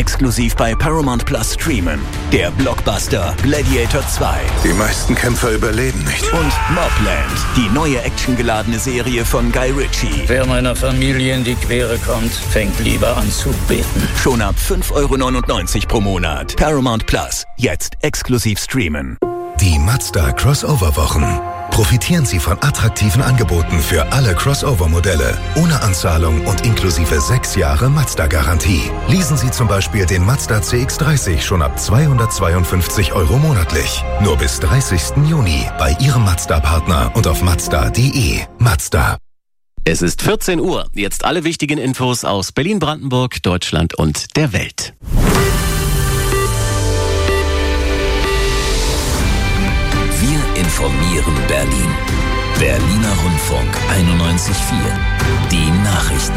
exklusiv bei Paramount Plus streamen. Der Blockbuster Gladiator 2. Die meisten Kämpfer überleben nicht. Und Mobland, die neue actiongeladene Serie von Guy Ritchie. Wer meiner Familie in die Quere kommt, fängt lieber an zu beten. Schon ab 5,99 € pro Monat. Paramount Plus, jetzt exklusiv streamen. Die Mazda Crossover-Wochen. Profitieren Sie von attraktiven Angeboten für alle Crossover-Modelle, ohne Anzahlung und inklusive 6 Jahre Mazda-Garantie. Leasen Sie zum Beispiel den Mazda CX-30 schon ab 252 € monatlich. Nur bis 30. Juni bei Ihrem Mazda-Partner und auf Mazda.de. Mazda. Es ist 14 Uhr. Jetzt alle wichtigen Infos aus Berlin, Brandenburg, Deutschland und der Welt. Wir informieren Berlin. Berliner Rundfunk 91.4. Die Nachrichten.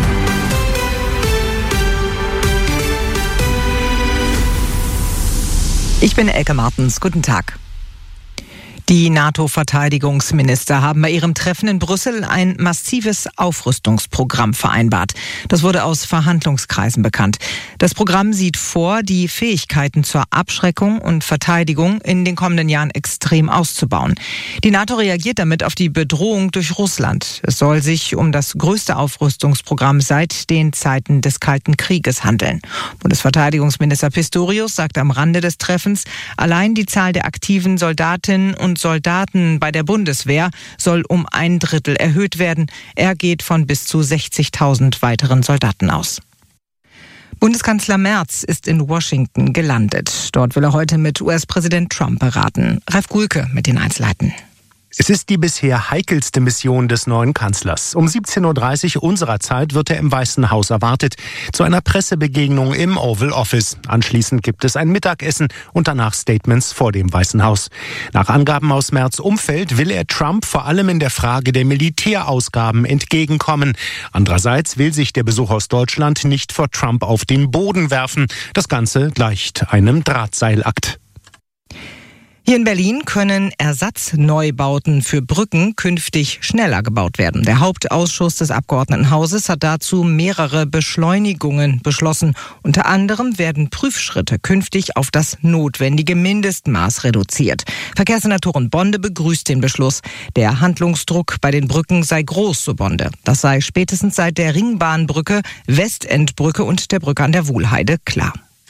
Ich bin Elke Martens. Guten Tag. Die NATO-Verteidigungsminister haben bei ihrem Treffen in Brüssel ein massives Aufrüstungsprogramm vereinbart. Das wurde aus Verhandlungskreisen bekannt. Das Programm sieht vor, die Fähigkeiten zur Abschreckung und Verteidigung in den kommenden Jahren extrem auszubauen. Die NATO reagiert damit auf die Bedrohung durch Russland. Es soll sich um das größte Aufrüstungsprogramm seit den Zeiten des Kalten Krieges handeln. Bundesverteidigungsminister Pistorius sagt am Rande des Treffens, allein die Zahl der aktiven Soldatinnen und Soldaten bei der Bundeswehr soll um 1/3 erhöht werden. Er geht von bis zu 60.000 weiteren Soldaten aus. Bundeskanzler Merz ist in Washington gelandet. Dort will er heute mit US-Präsident Trump beraten. Ralf Gulke mit den Einzelheiten. Es ist die bisher heikelste Mission des neuen Kanzlers. Um 17:30 Uhr unserer Zeit wird er im Weißen Haus erwartet, zu einer Pressebegegnung im Oval Office. Anschließend gibt es ein Mittagessen und danach Statements vor dem Weißen Haus. Nach Angaben aus Merz' Umfeld will er Trump vor allem in der Frage der Militärausgaben entgegenkommen. Andererseits will sich der Besuch aus Deutschland nicht vor Trump auf den Boden werfen. Das Ganze gleicht einem Drahtseilakt. Hier in Berlin können Ersatzneubauten für Brücken künftig schneller gebaut werden. Der Hauptausschuss des Abgeordnetenhauses hat dazu mehrere Beschleunigungen beschlossen. Unter anderem werden Prüfschritte künftig auf das notwendige Mindestmaß reduziert. Verkehrssenatorin Bonde begrüßt den Beschluss. Der Handlungsdruck bei den Brücken sei groß, so Bonde. Das sei spätestens seit der Ringbahnbrücke, Westendbrücke und der Brücke an der Wuhlheide klar.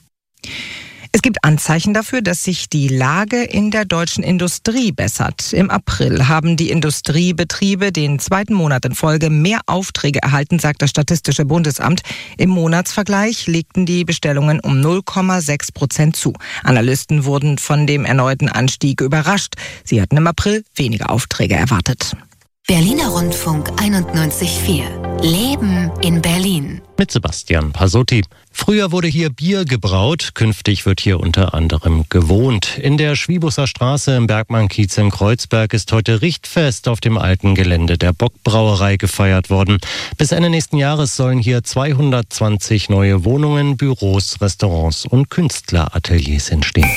Es gibt Anzeichen dafür, dass sich die Lage in der deutschen Industrie bessert. Im April haben die Industriebetriebe den zweiten Monat in Folge mehr Aufträge erhalten, sagt das Statistische Bundesamt. Im Monatsvergleich legten die Bestellungen um 0,6% zu. Analysten wurden von dem erneuten Anstieg überrascht. Sie hatten im April weniger Aufträge erwartet. Berliner Rundfunk 91.4. Leben in Berlin. Mit Sebastian Pasotti. Früher wurde hier Bier gebraut, künftig wird hier unter anderem gewohnt. In der Schwiebusser Straße im Bergmann-Kiez in Kreuzberg ist heute Richtfest auf dem alten Gelände der Bock-Brauerei gefeiert worden. Bis Ende nächsten Jahres sollen hier 220 neue Wohnungen, Büros, Restaurants und Künstlerateliers entstehen.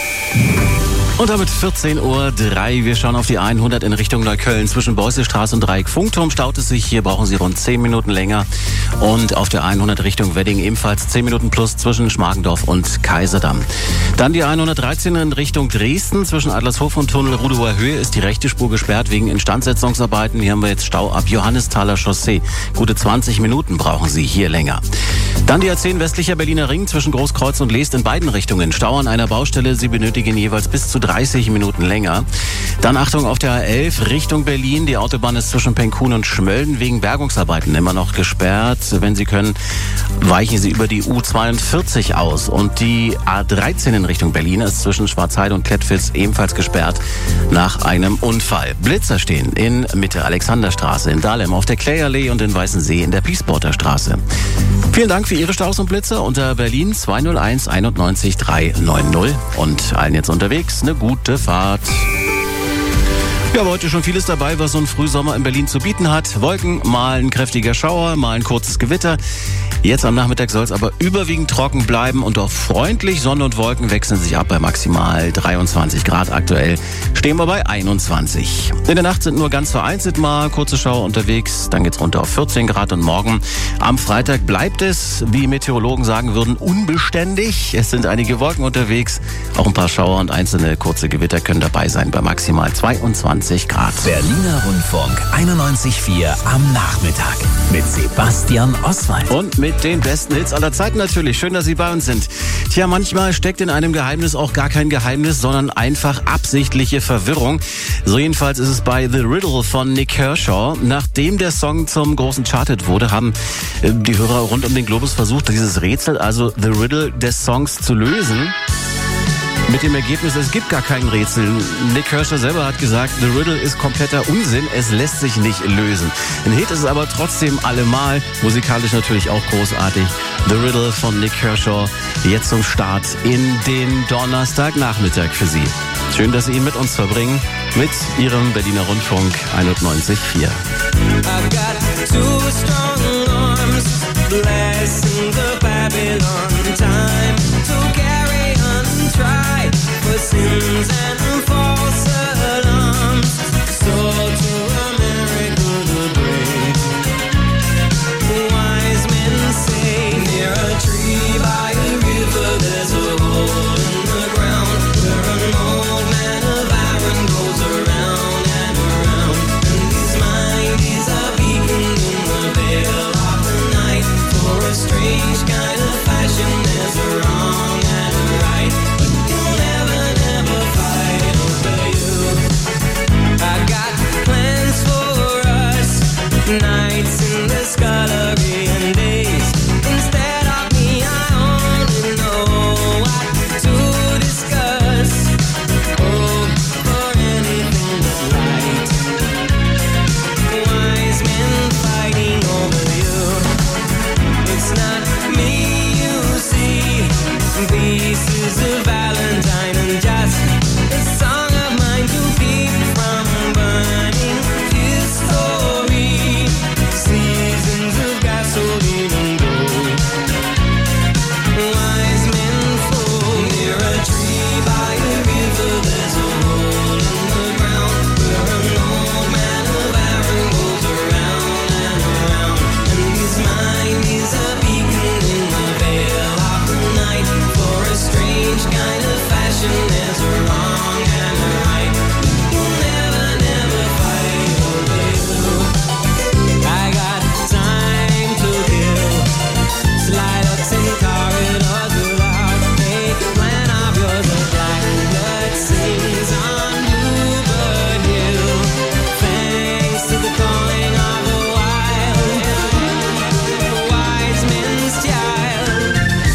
Und damit 14:03 Uhr. Wir schauen auf die 100 in Richtung Neukölln. Zwischen Beuselstraße und Dreieck Funkturm staut es sich. Hier brauchen Sie rund 10 Minuten länger. Und auf der 100 Richtung Wedding ebenfalls 10 Minuten plus zwischen Schmargendorf und Kaiserdamm. Dann die 113 in Richtung Dresden. Zwischen Adlershof und Tunnel Rudower Höhe ist die rechte Spur gesperrt wegen Instandsetzungsarbeiten. Hier haben wir jetzt Stau ab Johannesthaler Chaussee. Gute 20 Minuten brauchen Sie hier länger. Dann die A10 westlicher Berliner Ring zwischen Großkreuz und Leest in beiden Richtungen. Stau an einer Baustelle. Sie benötigen jeweils bis zu 30 Minuten länger. Dann Achtung auf der A11 Richtung Berlin. Die Autobahn ist zwischen Penkhuhn und Schmölln wegen Bergungsarbeiten immer noch gesperrt. Wenn Sie können, weichen Sie über die U42 aus. Und die A13 in Richtung Berlin ist zwischen Schwarzheide und Klettwitz ebenfalls gesperrt nach einem Unfall. Blitzer stehen in Mitte Alexanderstraße, in Dahlem auf der Kläallee und in Weißensee in der Piesporter Straße. Vielen Dank für Ihre Staus und Blitze unter Berlin 201 91 390 und allen jetzt unterwegs eine gute Fahrt. Ja, heute schon vieles dabei, was so ein Frühsommer in Berlin zu bieten hat. Wolken, mal ein kräftiger Schauer, mal ein kurzes Gewitter. Jetzt am Nachmittag soll es aber überwiegend trocken bleiben und auch freundlich. Sonne und Wolken wechseln sich ab bei maximal 23 Grad. Aktuell stehen wir bei 21. In der Nacht sind nur ganz vereinzelt mal kurze Schauer unterwegs. Dann geht's runter auf 14 Grad und morgen am Freitag bleibt es, wie Meteorologen sagen würden, unbeständig. Es sind einige Wolken unterwegs. Auch ein paar Schauer und einzelne kurze Gewitter können dabei sein bei maximal 22 Grad. Berliner Rundfunk 91.4 am Nachmittag mit Sebastian Oswald. Und mit den besten Hits aller Zeiten natürlich. Schön, dass Sie bei uns sind. Tja, manchmal steckt in einem Geheimnis auch gar kein Geheimnis, sondern einfach absichtliche Verwirrung. So jedenfalls ist es bei The Riddle von Nik Kershaw. Nachdem der Song zum großen Charthit wurde, haben die Hörer rund um den Globus versucht, dieses Rätsel, also The Riddle des Songs, zu lösen. Mit dem Ergebnis, es gibt gar kein Rätsel. Nik Kershaw selber hat gesagt, The Riddle ist kompletter Unsinn, es lässt sich nicht lösen. Ein Hit ist es aber trotzdem allemal, musikalisch natürlich auch großartig. The Riddle von Nik Kershaw, jetzt zum Start in den Donnerstagnachmittag für Sie. Schön, dass Sie ihn mit uns verbringen, mit Ihrem Berliner Rundfunk 91.4. I've got two strong arms, blessings of Babylon, time to carry on, try for sins and false alarms, so to America the brave. Wise men say near a tree by a river there's a hole in the ground where an old man of iron goes around and around, and his mind is a beacon in the veil of the night. For a strange kind of fashion there's a wrong and a right, but you'll never, never fight over you. I got plans for us, nights in the scullery and days. Instead of me, I only know what to discuss. Oh, for anything but right. Wise men fighting over you. It's not me you see. Pieces of Valentine and just a song of mine to keep from burning his story. Seasons of gasoline and gold. Wise men fall near a tree by a river. There's a hole in the ground where an old man of iron goes around and around, and his mind is a beacon in the veil of the night. For a strange kind of fashion there's a wrong and a right. You'll never, never fight over you. I got time to kill. Slide ups in corridors without a plan of yours. A blackbird sings on Bluebird Hill. Thanks to the calling of the wild, the wise men's child.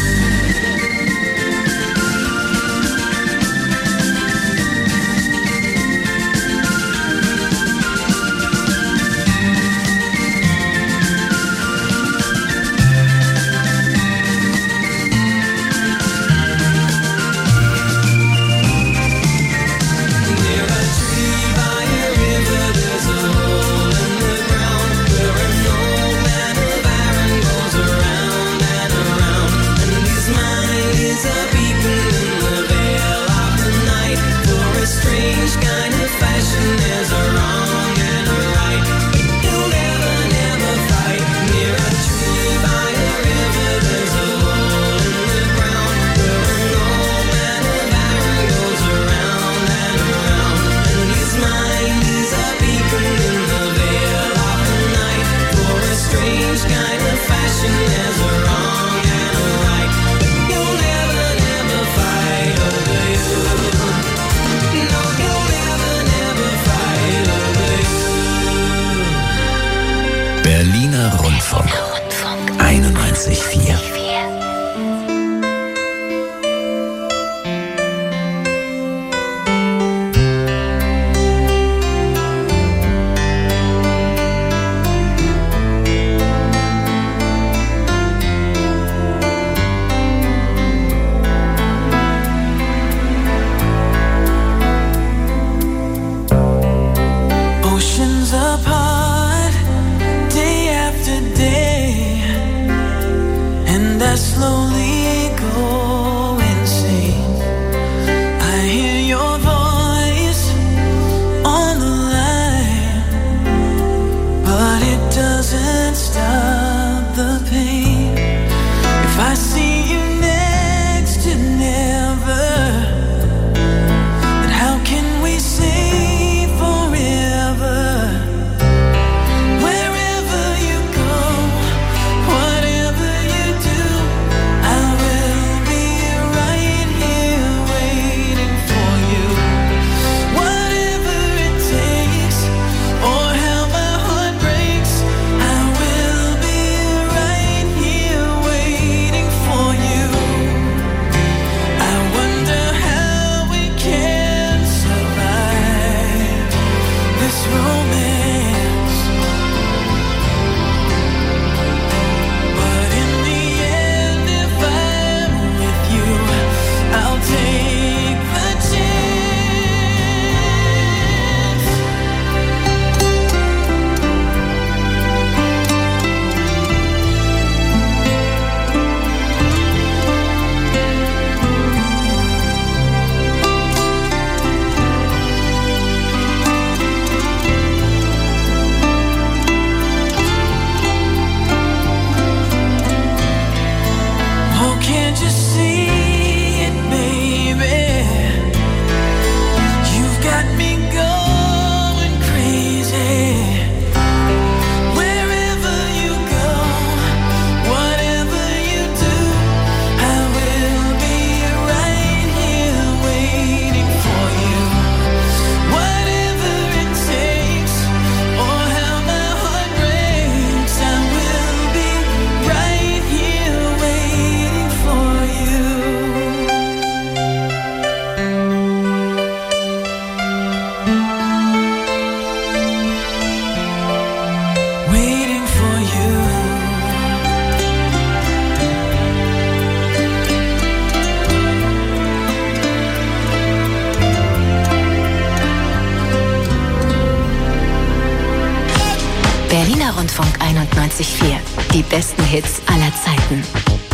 Near a tree by a river there's a hole in the ground where an old man of iron goes around and around, and his mind is a beacon in the veil of the night. For a strange kind of fashion there's a wrong and a right, but you'll never, never fight. Near a tree by a river there's a hole in the ground where an old man of iron goes around and around, and his mind is a beacon in the veil of the night. For a strange kind of fashion there's a wrong and a right, but you'll never, never Berliner Rundfunk 91.4. Die besten Hits aller Zeiten.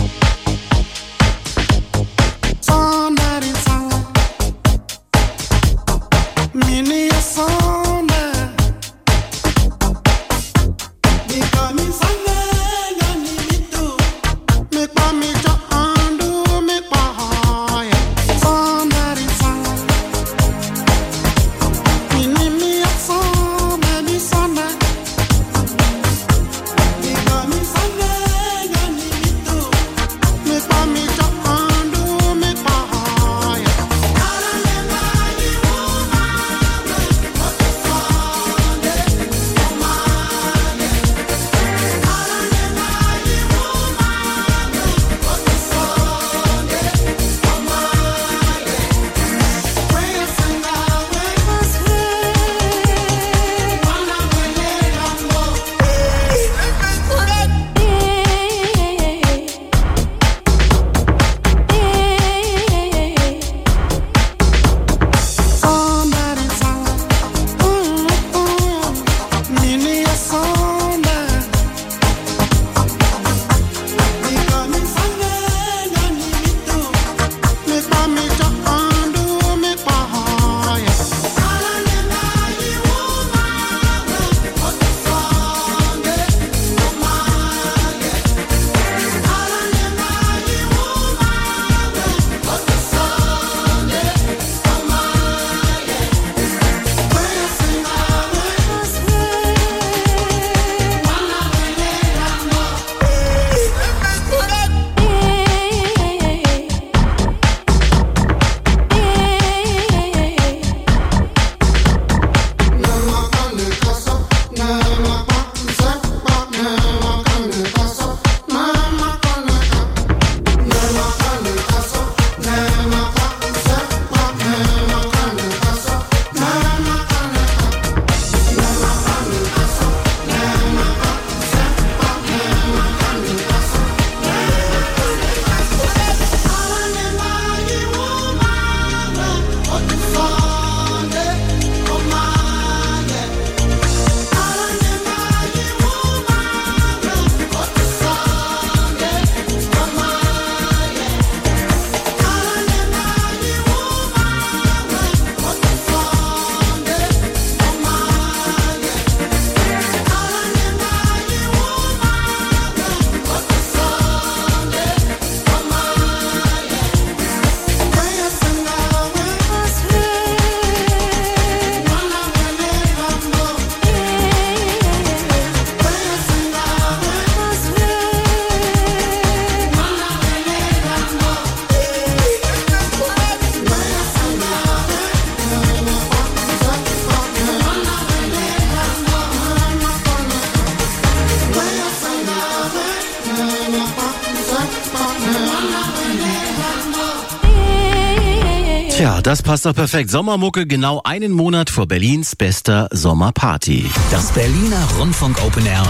Tja, das passt doch perfekt. Sommermucke genau einen Monat vor Berlins bester Sommerparty. Das Berliner Rundfunk Open Air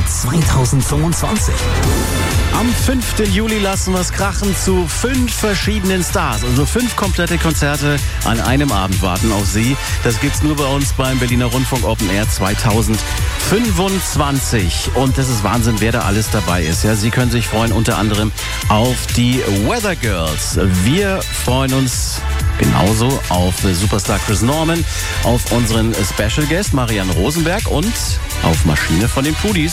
2025. Am 5. Juli lassen wir es krachen zu 5 verschiedenen Stars. Also 5 komplette Konzerte an einem Abend warten auf Sie. Das gibt's nur bei uns beim Berliner Rundfunk Open Air 2025. Und das ist Wahnsinn, wer da alles dabei ist. Ja, Sie können sich freuen unter anderem auf die Weather Girls. Wir freuen uns genauso auf Superstar Chris Norman, auf unseren Special Guest Marianne Rosenberg und auf Maschine von den Pudis.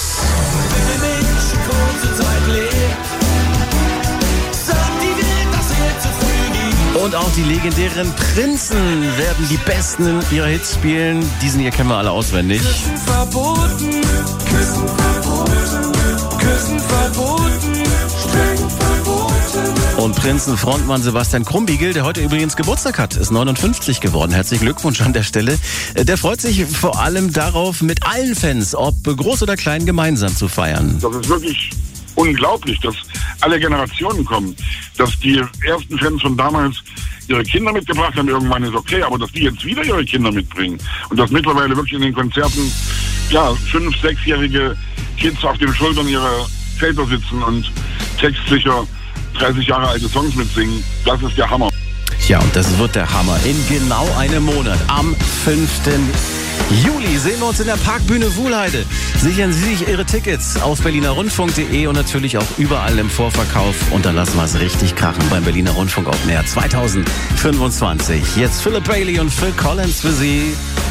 Und auch die legendären Prinzen werden die besten ihrer Hits spielen. Diesen hier kennen wir alle auswendig. Küssen verboten, Küssen verboten, Küssen verboten, streng verboten. Und Prinzen-Frontmann Sebastian Krumbiegel, der heute übrigens Geburtstag hat, ist 59 geworden. Herzlichen Glückwunsch an der Stelle. Der freut sich vor allem darauf, mit allen Fans, ob groß oder klein, gemeinsam zu feiern. Das ist wirklich unglaublich, dass alle Generationen kommen. Dass die ersten Fans von damals ihre Kinder mitgebracht haben, irgendwann ist okay, aber dass die jetzt wieder ihre Kinder mitbringen und dass mittlerweile wirklich in den Konzerten 5-, 6-jährige Kids auf den Schultern ihrer Väter sitzen und textsicher 30 Jahre alte Songs mitsingen, das ist der Hammer. Ja, und das wird der Hammer in genau einem Monat, am 5. Juli sehen wir uns in der Parkbühne Wuhlheide. Sichern Sie sich Ihre Tickets auf berlinerrundfunk.de und natürlich auch überall im Vorverkauf. Und dann lassen wir es richtig krachen beim Berliner Rundfunk Open Air 2025. Jetzt Philip Bailey und Phil Collins für Sie.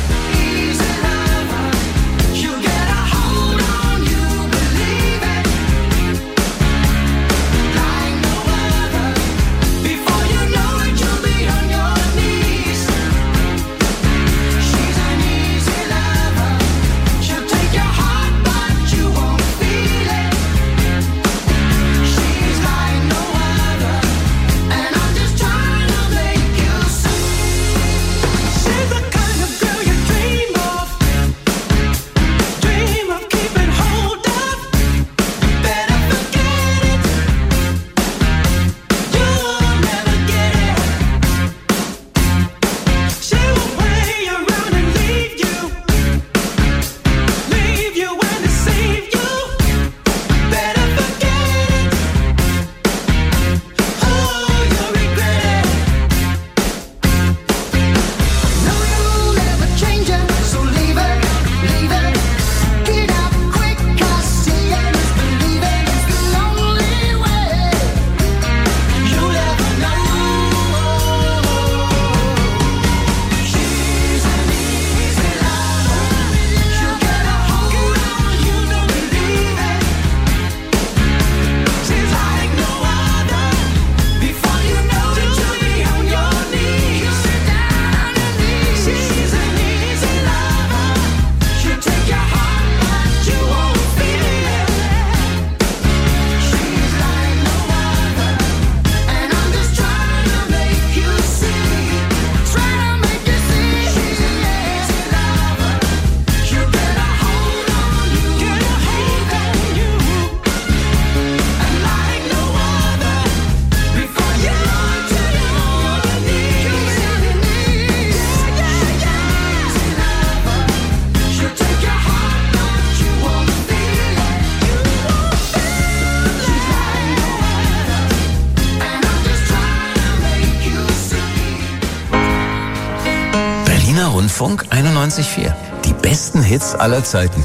Rundfunk 91.4. Die besten Hits aller Zeiten.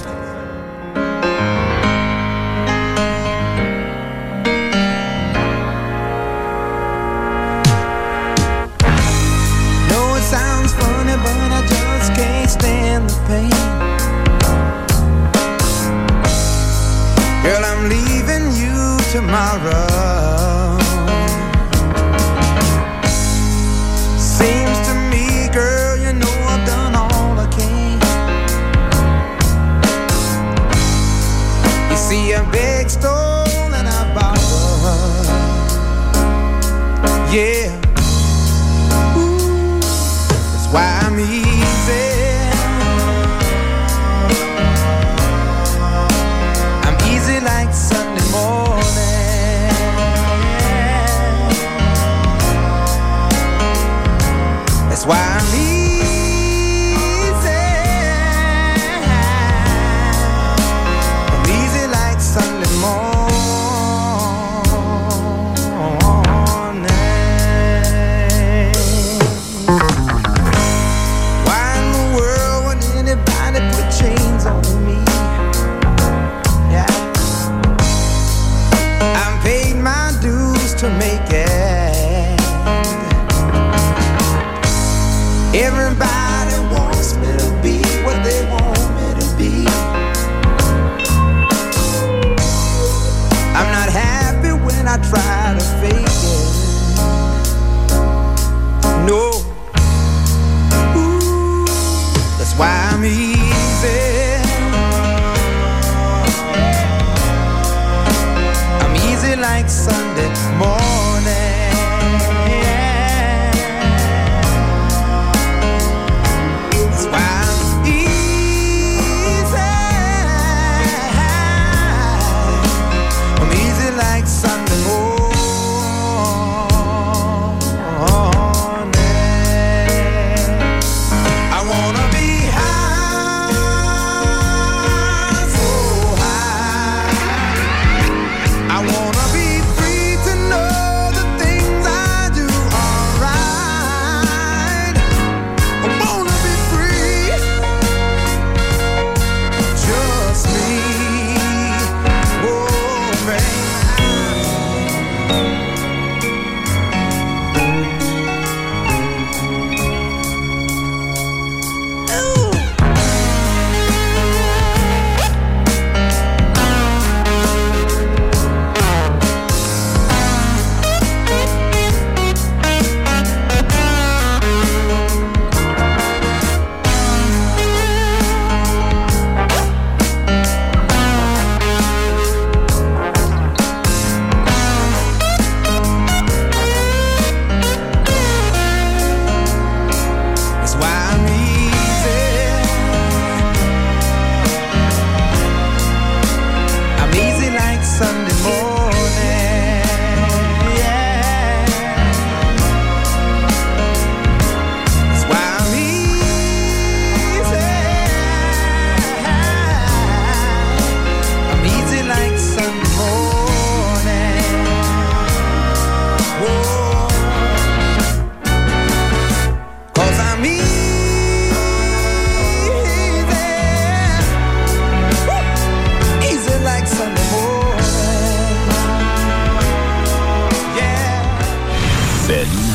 No, it sounds funny, but I just can't stand the pain. Girl, I'm leaving you tomorrow. Seems to me, girl, you know I've done all I can. You see, I beg, stole, and I borrowed. Yeah. Ooh, that's why I'm easy. I'm easy like Sunday morning. That's why I'm easy. I'm easy like Sunday morning. Why in the world would anybody put chains on me? Yeah, I've paid my dues to make it.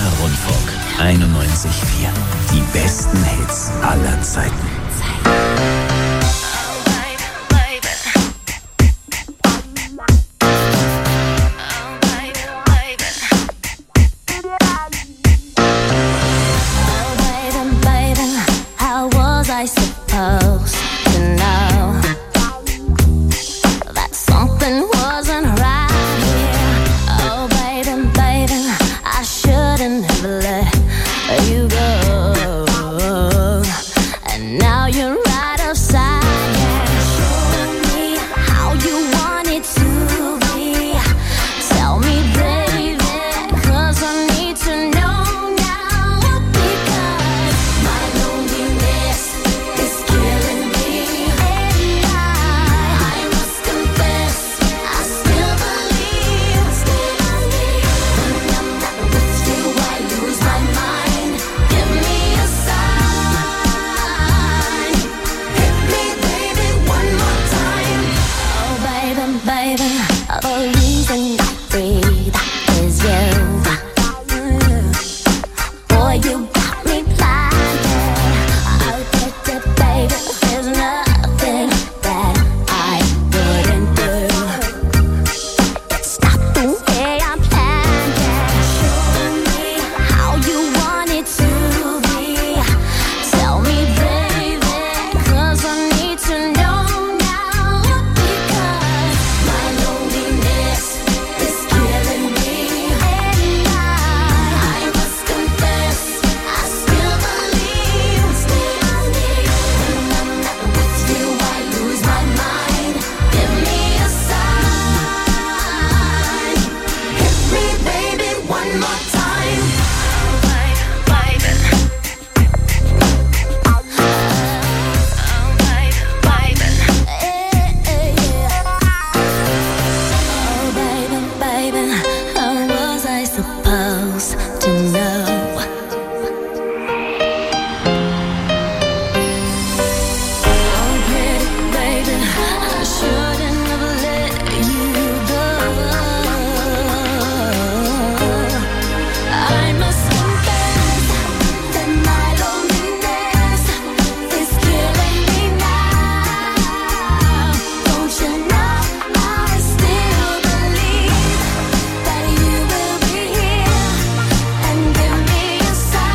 Berliner Rundfunk 91.4. Die besten Hits aller Zeiten. I supposed to know that something wasn't right here? Oh, baby, baby, I shouldn't have let you go. And now you're right outside. Show me how you want it to be. Tell me, baby, 'cause I need to know now. Because my loneliness is killing me, and I must confess, I still believe. When I'm not with you, I lose my mind. Give me a sign. Hit me, baby, one more time. Oh, baby, baby, the reason I breathe is you. Boy, you got me blinded. Oh, baby, there's nothing that I wouldn't do. It's not the way I planned it. Show me how you want it to be. Tell me, baby, 'cause I need to know now. Because my loneliness is killing me, and I must confess, I still believe. When I'm not with you, I lose my mind. Give me a sign. Hit me, baby, one more time. Oh, baby, baby, how was I supposed to know? Oh, pretty baby, I shouldn't have let you go. I must confess that my loneliness is killing me now. Don't you know I still believe that you will be here and give me a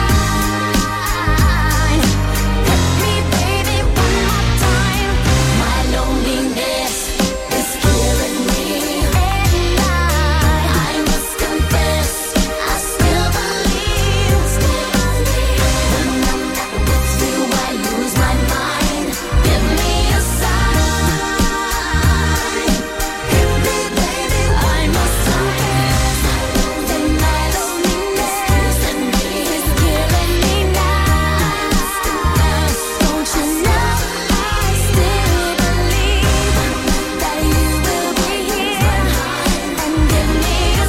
sign. Hit me, baby, one more time. My loneliness is killing me, and I must confess, I still believe. When I'm not with you, I lose my mind. Give me a sign. Hit me, baby, one more time. Then my loneliness is killing me now. Don't you know I still believe that you will be here and give me a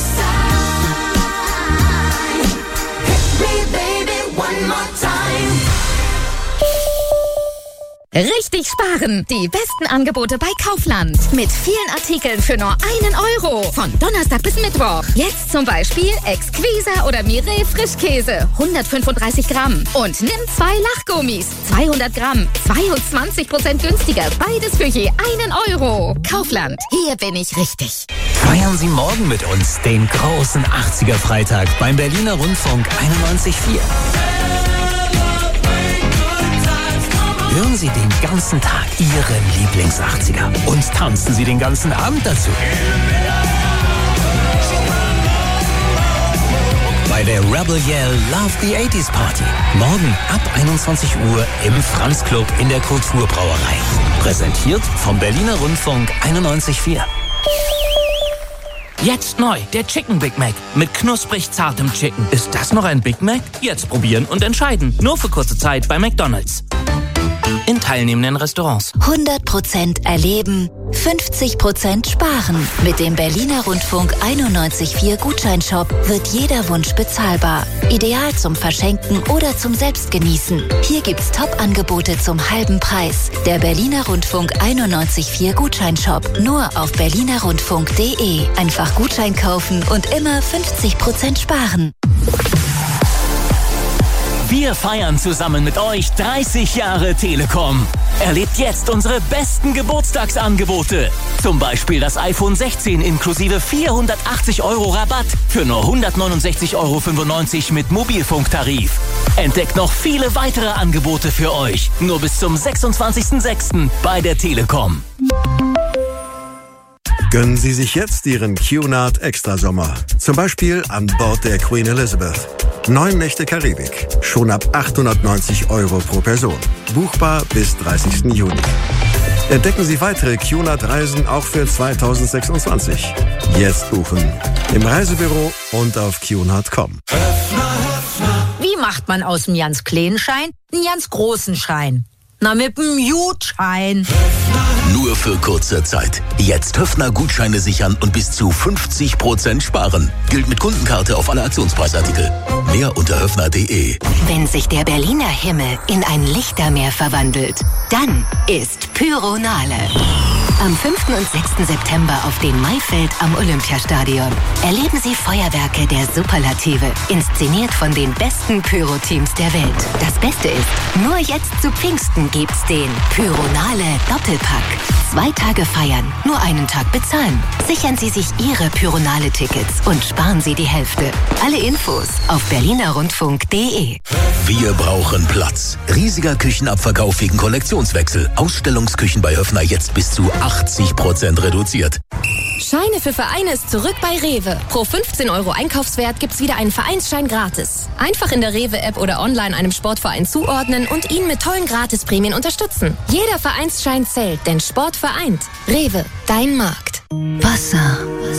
sign. Hit me, baby, one more time. Richtig sparen! Die besten Angebote bei Kaufland. Mit vielen Artikeln für nur 1 Euro. Von Donnerstag bis Mittwoch. Jetzt zum Beispiel Exquisa oder Mireille Frischkäse. 135 Gramm. Und nimm 2 Lachgummis. 200 Gramm. 22% günstiger. Beides für je 1 Euro. Kaufland. Hier bin ich richtig. Feiern Sie morgen mit uns den großen 80er-Freitag beim Berliner Rundfunk 91.4. Hören Sie den ganzen Tag Ihren Lieblings-80er und tanzen Sie den ganzen Abend dazu. Bei der Rebel Yell Love the 80s Party. Morgen ab 21 Uhr im Franz Club in der Kulturbrauerei. Präsentiert vom Berliner Rundfunk 91.4. Jetzt neu, der Chicken Big Mac mit knusprig zartem Chicken. Ist das noch ein Big Mac? Jetzt probieren und entscheiden. Nur für kurze Zeit bei McDonald's. In teilnehmenden Restaurants. 100% erleben, 50% sparen. Mit dem Berliner Rundfunk 91.4 Gutscheinshop wird jeder Wunsch bezahlbar. Ideal zum Verschenken oder zum Selbstgenießen. Hier gibt's Top-Angebote zum halben Preis. Der Berliner Rundfunk 91.4 Gutscheinshop. Nur auf berlinerrundfunk.de. Einfach Gutschein kaufen und immer 50% sparen. Wir feiern zusammen mit euch 30 Jahre Telekom. Erlebt jetzt unsere besten Geburtstagsangebote. Zum Beispiel das iPhone 16 inklusive 480 € Rabatt für nur 169,95 € mit Mobilfunktarif. Entdeckt noch viele weitere Angebote für euch. Nur bis zum 26.06. bei der Telekom. Gönnen Sie sich jetzt Ihren Cunard Extrasommer. Zum Beispiel an Bord der Queen Elizabeth. 9 Nächte Karibik. Schon ab 890 € pro Person. Buchbar bis 30. Juni. Entdecken Sie weitere Cunard-Reisen auch für 2026. Jetzt buchen. Im Reisebüro und auf cunard.com. Wie macht man aus dem ganz kleinen Schein einen ganz großen Schein? Na, mit dem Gutschein. Nur für kurze Zeit. Jetzt Höfner-Gutscheine sichern und bis zu 50% sparen. Gilt mit Kundenkarte auf alle Aktionspreisartikel. Mehr unter höfner.de. Wenn sich der Berliner Himmel in ein Lichtermeer verwandelt, dann ist Pyronale. Am 5. und 6. September auf dem Maifeld am Olympiastadion erleben Sie Feuerwerke der Superlative, inszeniert von den besten Pyro-Teams der Welt. Das Beste ist, nur jetzt zu Pfingsten gibt's den Pyronale Doppelpack. 2 Tage feiern, nur einen Tag bezahlen. Sichern Sie sich Ihre Pyronale-Tickets und sparen Sie die Hälfte. Alle Infos auf berlinerrundfunk.de. Wir brauchen Platz. Riesiger Küchenabverkauf wegen Kollektionswechsel. Ausstellungsküchen bei Höfner jetzt bis zu 80% reduziert. Scheine für Vereine ist zurück bei Rewe. Pro 15 € Einkaufswert gibt's wieder einen Vereinsschein gratis. Einfach in der Rewe-App oder online einem Sportverein zuordnen und ihn mit tollen Gratisprämien unterstützen. Jeder Vereinsschein zählt, denn Sport vereint. Rewe, dein Markt. Wasser,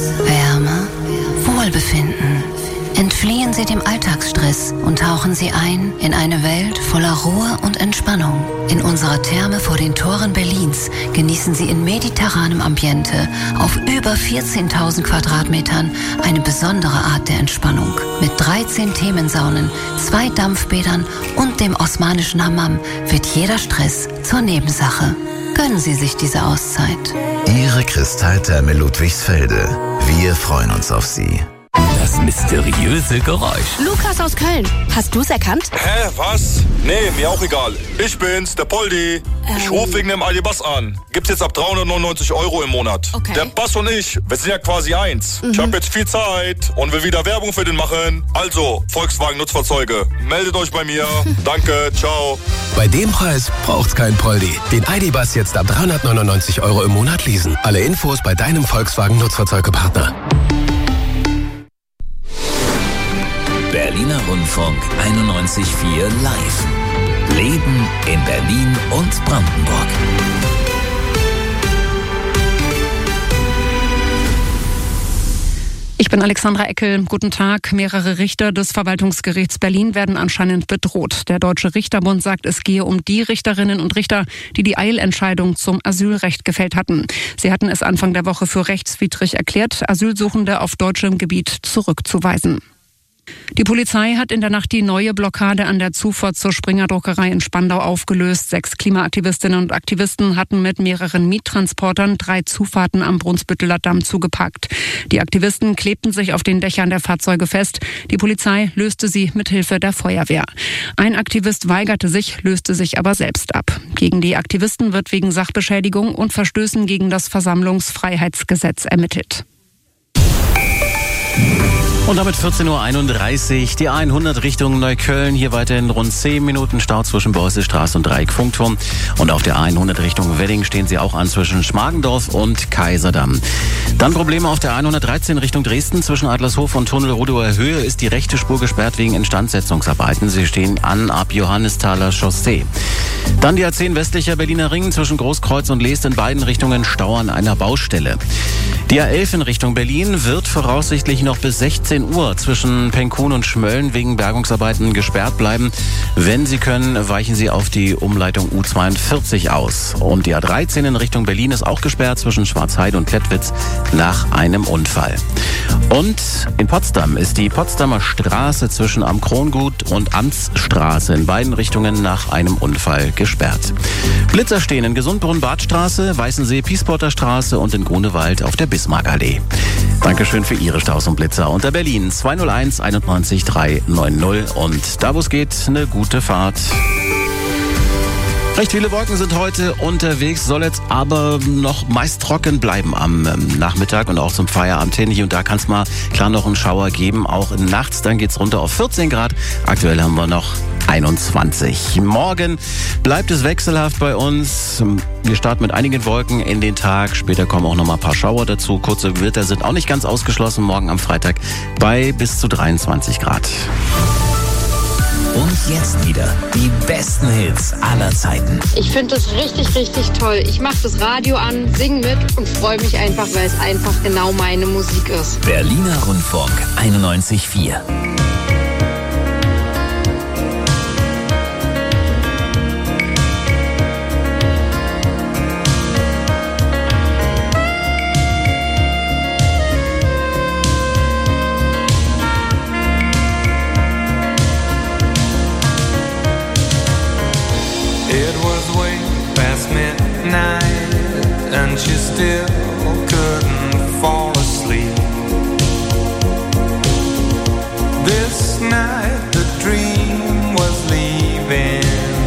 Wärme, Wohlbefinden. Entfliehen Sie dem Alltagsstress und tauchen Sie ein in eine Welt voller Ruhe und Entspannung. In unserer Therme vor den Toren Berlins genießen Sie in mediterranem Ambiente auf über 14.000 Quadratmetern eine besondere Art der Entspannung. Mit 13 Themensaunen, 2 Dampfbädern und dem osmanischen Hammam wird jeder Stress zur Nebensache. Gönnen Sie sich diese Auszeit. Ihre Kristalltherme Ludwigsfelde. Wir freuen uns auf Sie. Das mysteriöse Geräusch. Lukas aus Köln. Hast du's erkannt? Hä, was? Nee, mir auch egal. Ich bin's, der Poldi. Ich rufe wegen dem Aldi-Bass an. Gibt's jetzt ab 399 € im Monat. Okay. Der Bass und ich, wir sind ja quasi eins. Ich habe jetzt viel Zeit und will wieder Werbung für den machen. Also, Volkswagen Nutzfahrzeuge, meldet euch bei mir. Danke, ciao. Bei dem Preis braucht's kein Poldi. Den ID-Bus jetzt ab 399 € im Monat leasen. Alle Infos bei deinem Volkswagen Nutzfahrzeugepartner. Berliner Rundfunk 91.4 live. Leben in Berlin und Brandenburg. Ich bin Alexandra Eckel. Guten Tag. Mehrere Richter des Verwaltungsgerichts Berlin werden anscheinend bedroht. Der Deutsche Richterbund sagt, es gehe um die Richterinnen und Richter, die die Eilentscheidung zum Asylrecht gefällt hatten. Sie hatten es Anfang der Woche für rechtswidrig erklärt, Asylsuchende auf deutschem Gebiet zurückzuweisen. Die Polizei hat in der Nacht die neue Blockade an der Zufahrt zur Springer Druckerei in Spandau aufgelöst. 6 Klimaaktivistinnen und Aktivisten hatten mit mehreren Miettransportern 3 Zufahrten am Brunsbütteler Damm zugepackt. Die Aktivisten klebten sich auf den Dächern der Fahrzeuge fest. Die Polizei löste sie mit Hilfe der Feuerwehr. Ein Aktivist weigerte sich, löste sich aber selbst ab. Gegen die Aktivisten wird wegen Sachbeschädigung und Verstößen gegen das Versammlungsfreiheitsgesetz ermittelt. Und damit 14.31 Uhr, die 100 Richtung Neukölln. Hier weiterhin rund 10 Minuten Stau zwischen Beuselstraße und Dreieck-Funkturm. Und auf der 100 Richtung Wedding stehen sie auch an zwischen Schmargendorf und Kaiserdamm. Dann Probleme auf der 113 Richtung Dresden. Zwischen Adlershof und Tunnel-Rodower Höhe ist die rechte Spur gesperrt wegen Instandsetzungsarbeiten. Sie stehen an ab Johannesthaler Chaussee. Dann die A10 westlicher Berliner Ring zwischen Großkreuz und Leest in beiden Richtungen Stau an einer Baustelle. Die A11 in Richtung Berlin wird voraussichtlich noch bis 16 Uhr zwischen Penkun und Schmölln wegen Bergungsarbeiten gesperrt bleiben. Wenn Sie können, weichen Sie auf die Umleitung U42 aus. Und die A13 in Richtung Berlin ist auch gesperrt zwischen Schwarzheide und Klettwitz nach einem Unfall. Und in Potsdam ist die Potsdamer Straße zwischen Am Krongut und Amtsstraße in beiden Richtungen nach einem Unfall gesperrt. Blitzer stehen in Gesundbrunn-Badstraße, Weißensee-Piespotter Straße und in Grunewald auf der Bismarckallee. Dankeschön für Ihre Staus und Blitzer unter Berlin 201 91 390 und da wo es geht, eine gute Fahrt. Recht viele Wolken sind heute unterwegs, soll jetzt aber noch meist trocken bleiben am Nachmittag und auch zum Feierabend hin. Hier und da kann es mal klar noch einen Schauer geben, auch nachts, dann geht's runter auf 14 Grad. Aktuell haben wir noch 21. Morgen bleibt es wechselhaft bei uns. Wir starten mit einigen Wolken in den Tag. Später kommen auch noch mal ein paar Schauer dazu. Kurze Gewitter sind auch nicht ganz ausgeschlossen. Morgen am Freitag bei bis zu 23 Grad. Und jetzt wieder die besten Hits aller Zeiten. Ich finde das richtig, richtig toll. Ich mache das Radio an, singe mit und freue mich einfach, weil es einfach genau meine Musik ist. Berliner Rundfunk 91,4. It was way past midnight and she still couldn't fall asleep. This night the dream was leaving.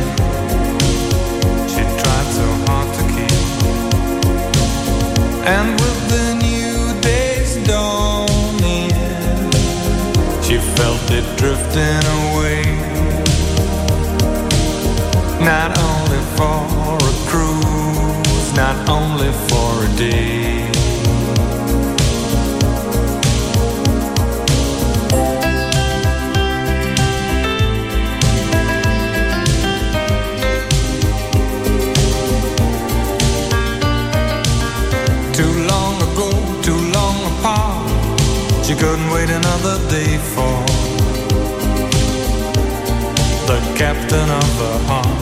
She tried so hard to keep. And with the new day's dawning, she felt it drifting away. Not only for a cruise, not only for a day. Too long ago, too long apart, she couldn't wait another day for the captain of her heart.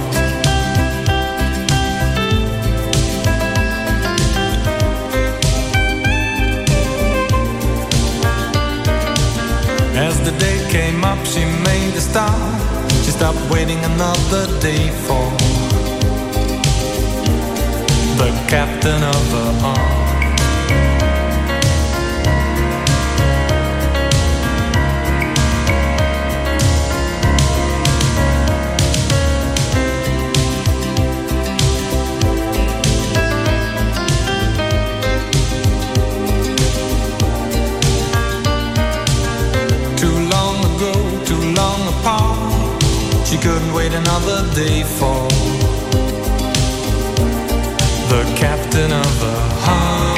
As the day came up, she made a start. She stopped waiting another day for the captain of her heart. She couldn't wait another day for the captain of her heart.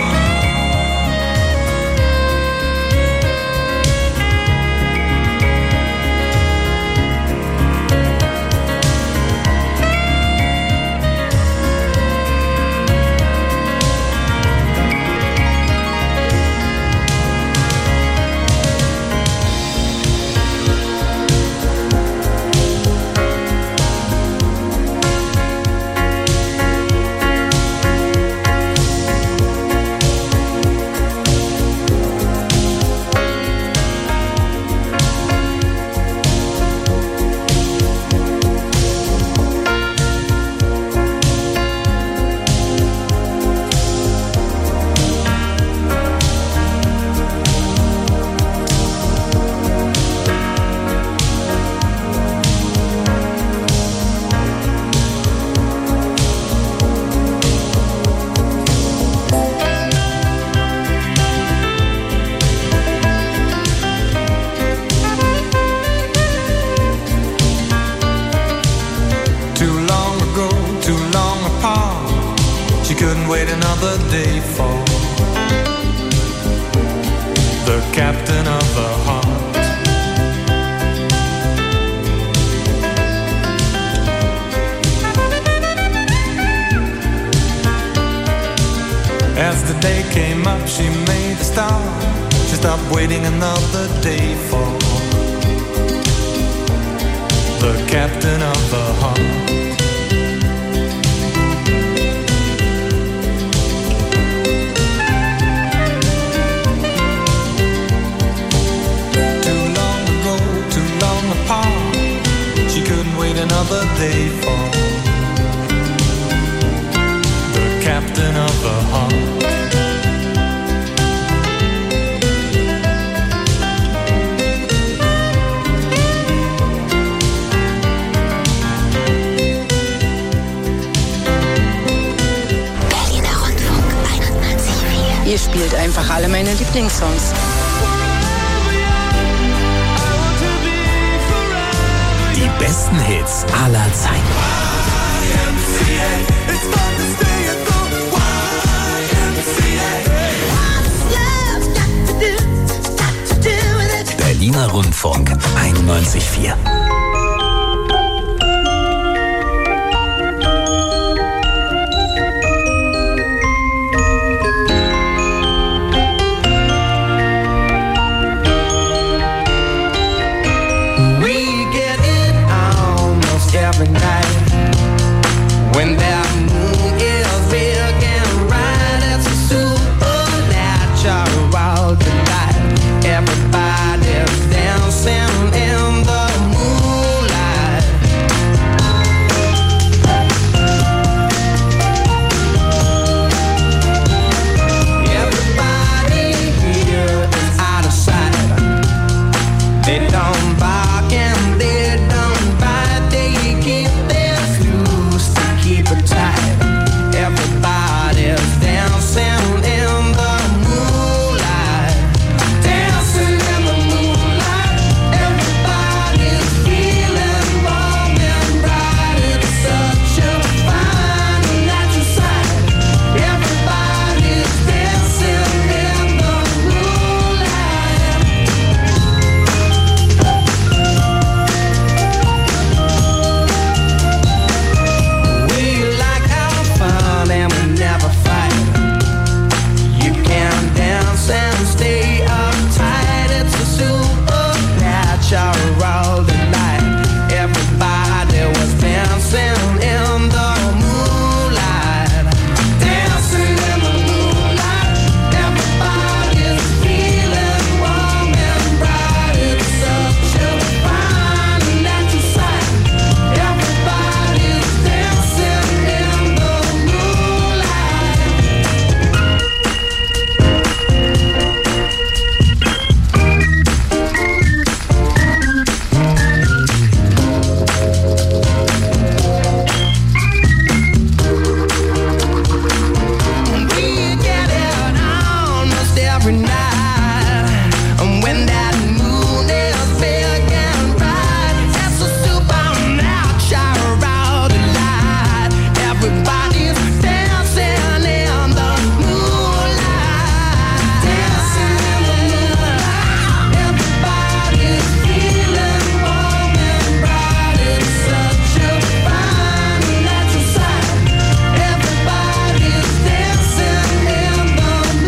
einfach alle meine Lieblingssongs. Die besten Hits aller Zeiten. Berliner Rundfunk 91,4. Every night when that moon is big and bright, it's a supernatural delight. Everybody's dancing in the moonlight. Everybody here is out of sight. They don't bark and they don't bite. They keep their loose to keep it tight. Everybody's dancing in the moonlight. Dancing in the moonlight. Everybody's feeling warm and bright. It's such a fine natural sight. Everybody's dancing in the moonlight. We like our fun and we never fight. You can dance and stay uptight. It's a supernatural delight. Everybody was dancing in the moonlight. Dancing in the moonlight. Everybody's feeling warm and bright. It's such a fine natural sight. Everybody's dancing in the moonlight. We get it almost every night. And when that moon is big and bright, it's a supernatural delight. Everybody's dancing in the moonlight. Dancing in the moonlight. Everybody's feeling warm and bright. It's such a fine natural sight. Everybody's dancing in the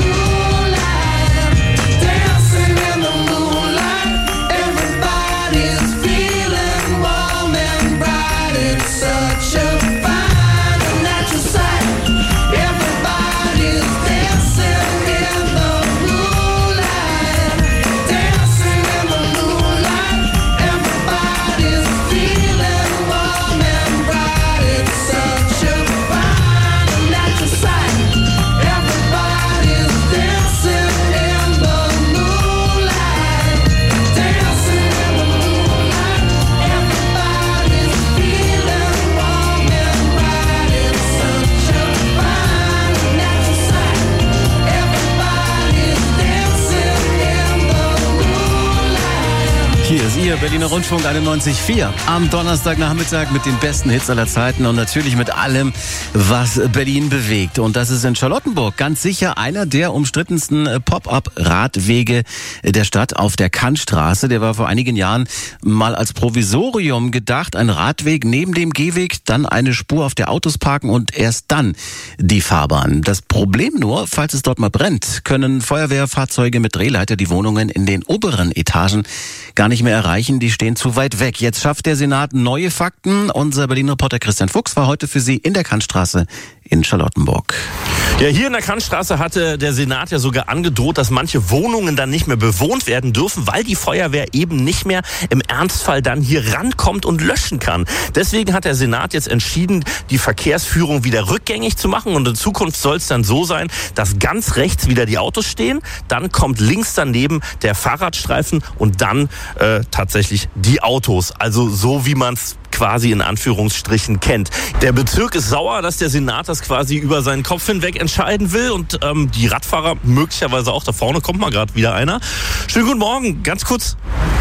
moonlight. Dancing in the moonlight. Everybody's feeling warm and bright. It's such a fine natural sight. Everybody's dancing in the moonlight. Dancing in the moonlight. Everybody's feeling warm and bright. It's such a fine natural sight. Everybody's dancing in the moonlight. Dancing in the moonlight. Everybody's feeling warm and bright. It's such a fine natural sight. Everybody's dancing in the moonlight. Hier ist Ihr Berliner Rundfunk 91,4 am Donnerstagnachmittag mit den besten Hits aller Zeiten und natürlich mit allem, was Berlin bewegt. Und das ist in Charlottenburg ganz sicher einer der umstrittensten Pop-up-Radwege der Stadt auf der Kantstraße. Der war vor einigen Jahren mal als Provisorium gedacht. Ein Radweg neben dem Gehweg, dann eine Spur, auf der Autos parken und erst dann die Fahrbahn. Das Problem nur, falls es dort mal brennt, können Feuerwehrfahrzeuge mit Drehleiter die Wohnungen in den oberen Etagen gar nicht mehr erreichen. Die stehen zu weit weg. Jetzt schafft der Senat neue Fakten. Unser Berliner Reporter Christian Fuchs war heute für Sie in der Kantstraße in Charlottenburg. Ja, hier in der Kantstraße hatte der Senat ja sogar angedroht, dass manche Wohnungen dann nicht mehr bewohnt werden dürfen, weil die Feuerwehr eben nicht mehr im Ernstfall dann hier rankommt und löschen kann. Deswegen hat der Senat jetzt entschieden, die Verkehrsführung wieder rückgängig zu machen und in Zukunft soll es dann so sein, dass ganz rechts wieder die Autos stehen, dann kommt links daneben der Fahrradstreifen und dann tatsächlich die Autos. Also so wie man es quasi in Anführungsstrichen kennt. Der Bezirk ist sauer, dass der Senat das quasi über seinen Kopf hinweg entscheiden will und die Radfahrer möglicherweise auch. Da vorne kommt mal gerade wieder einer. Schönen guten Morgen, ganz kurz.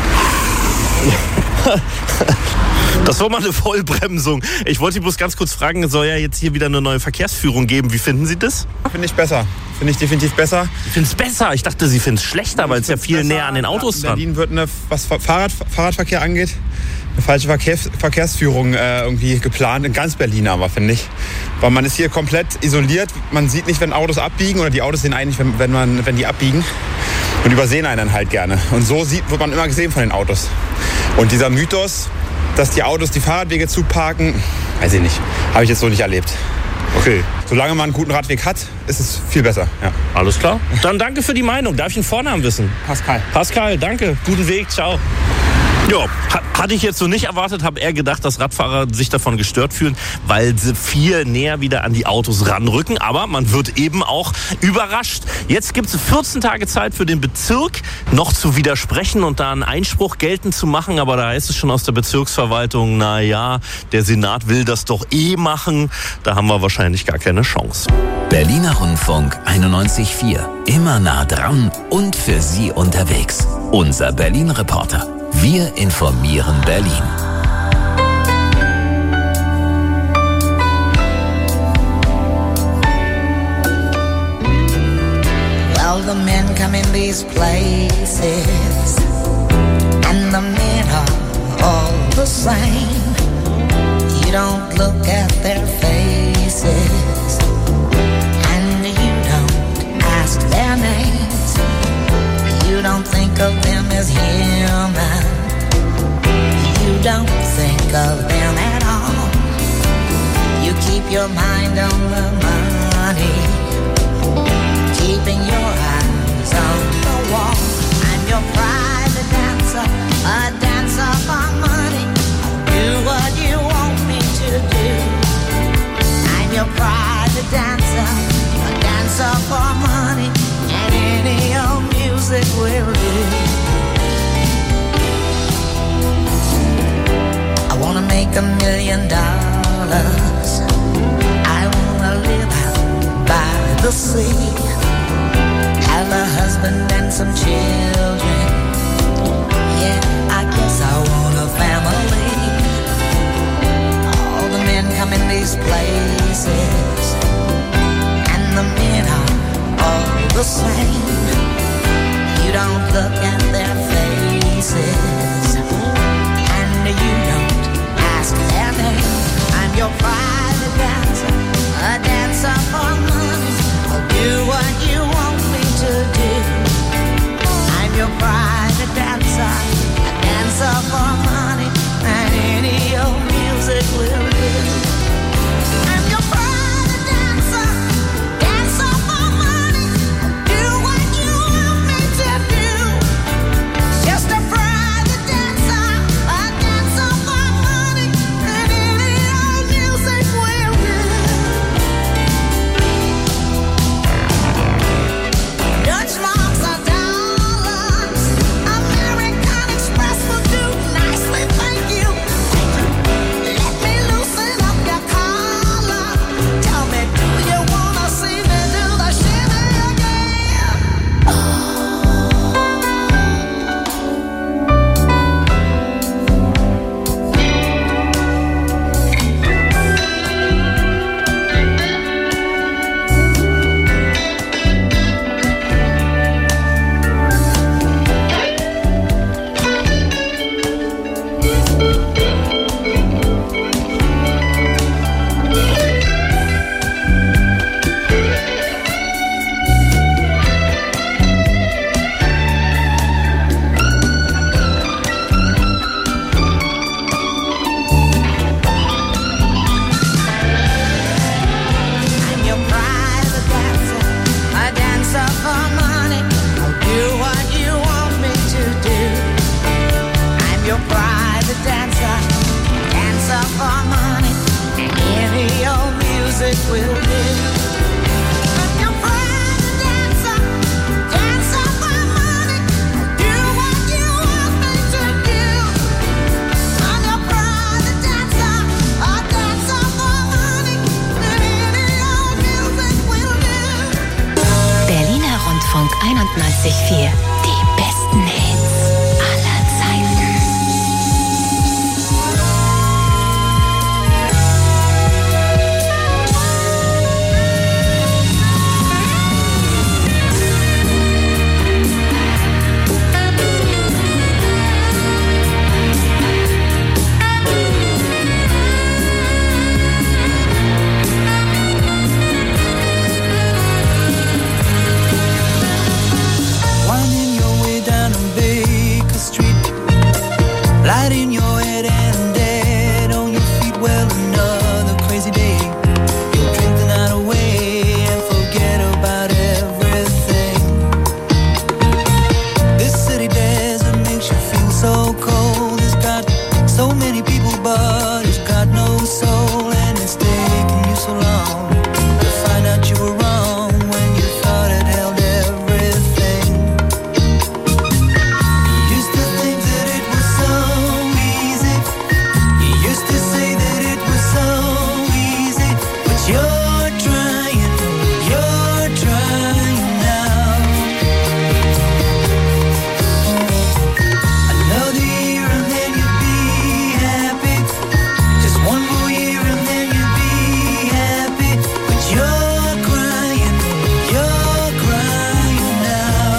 Das war mal eine Vollbremsung. Ich wollte Sie bloß ganz kurz fragen, es soll ja jetzt hier wieder eine neue Verkehrsführung geben. Wie finden Sie das? Finde ich besser. Finde ich definitiv besser. Sie finden es besser? Ich dachte, Sie finden es schlechter, weil es ja viel näher an den Autos dran. Berlin wird, was Fahrradverkehr angeht, eine falsche Verkehrsführung irgendwie geplant. In ganz Berlin aber, finde ich. Weil man ist hier komplett isoliert. Man sieht nicht, wenn Autos abbiegen. Oder die Autos sehen eigentlich, wenn die abbiegen. Und übersehen einen dann halt gerne. Und so wird man immer gesehen von den Autos. Und dieser Mythos, dass die Autos die Fahrradwege zuparken, weiß ich nicht. Habe ich jetzt so nicht erlebt. Okay. Solange man einen guten Radweg hat, ist es viel besser. Ja. Alles klar. Dann danke für die Meinung. Darf ich den Vornamen wissen? Pascal. Pascal, danke. Guten Weg. Ciao. Ja, hatte ich jetzt so nicht erwartet, habe eher gedacht, dass Radfahrer sich davon gestört fühlen, weil sie viel näher wieder an die Autos ranrücken. Aber man wird eben auch überrascht. Jetzt gibt es 14 Tage Zeit für den Bezirk, noch zu widersprechen und da einen Einspruch geltend zu machen. Aber da heißt es schon aus der Bezirksverwaltung, na ja, der Senat will das doch machen. Da haben wir wahrscheinlich gar keine Chance. Berliner Rundfunk 91.4. Immer nah dran und für Sie unterwegs. Unser Berlin-Reporter. Wir informieren Berlin. Well, the men come in these places, and the men are all the same. You don't look at their faces, and you don't ask their names. You don't think of them as human. You don't think of them at all. You keep your mind on the money, keeping your eyes on the wall. I'm your private dancer, a dancer for money. Do what you want me to do. I'm your private dancer, a dancer for money, and any old music will do. I wanna make $1 million. I wanna live out by the sea, have a husband and some children. Yeah, I guess I want a family. All the men come in these places, and the men are all the same. You don't look at their faces, and you don't ask their name. I'm your private dancer, a dancer for money. I'll do what you want me to do. I'm your private dancer, a dancer for money, and any old music will do. I'm your private dancer, dancer for money. Do what you want me to do. Just a private 98.4. Die besten Hits aller Zeiten. Lighting your head and dead on your feet. Well, another crazy day. You'll drink the night away and forget about everything. This city desert makes you feel so cold. It's got so many people, but it's got no soul. And it's taken you so long to find out you were wrong when you thought it held everything. You used to think that it was so easy. You used to say that it was so easy. But you're trying now. Another year and then you'll be happy. Just one more year and then you'll be happy. But you're crying now.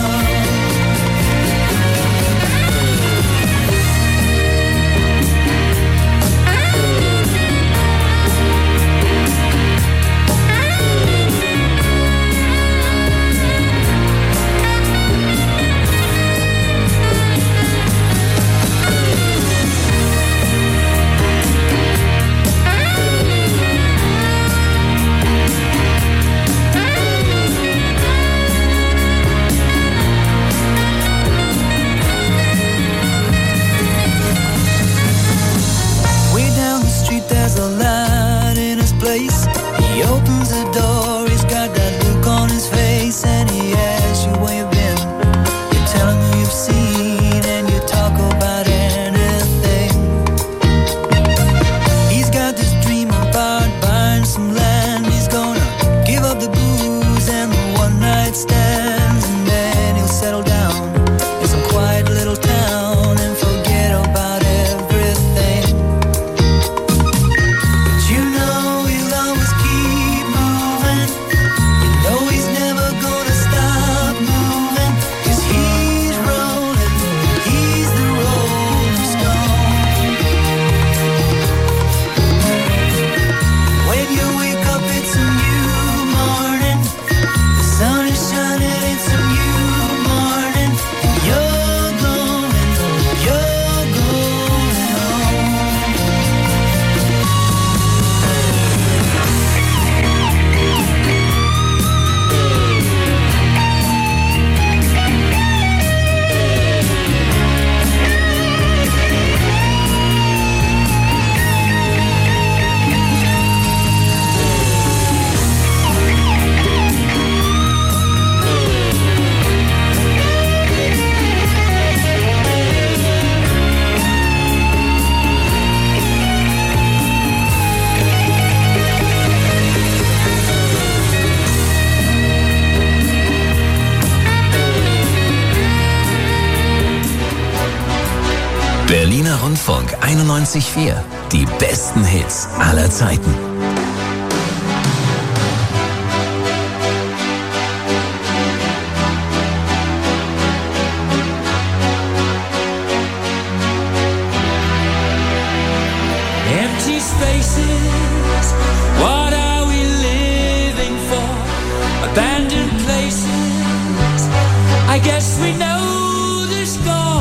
Way down the street there's a light in his place. He opens the door, he's got that look on his face, and he asks you where you've been. You tell him who you've seen, and you talk about anything. He's got this dream about buying some land. He's gonna give up the booze and the one night stands, and then he'll settle down in some quiet little town and forget about everything. But you know he'll always keep moving. You know he's never gonna stop moving. 'Cause he's rolling, he's the rolling stone. When you wake up it's a new morning. The sun is shining, it's a new morning. And you're going home. Berliner Rundfunk 91.4. Die besten Hits aller Zeiten. Empty spaces, what are we living for? Abandoned places, I guess we know the score.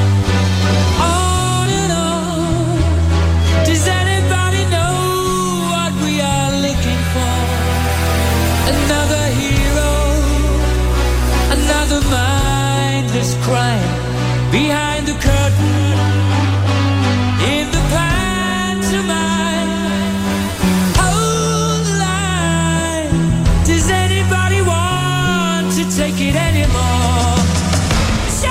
On and on, does anybody know what we are looking for? Another hero, another mindless crime behind the curtain. In the pantomime, hold the line. Does anybody want to take it anymore? It's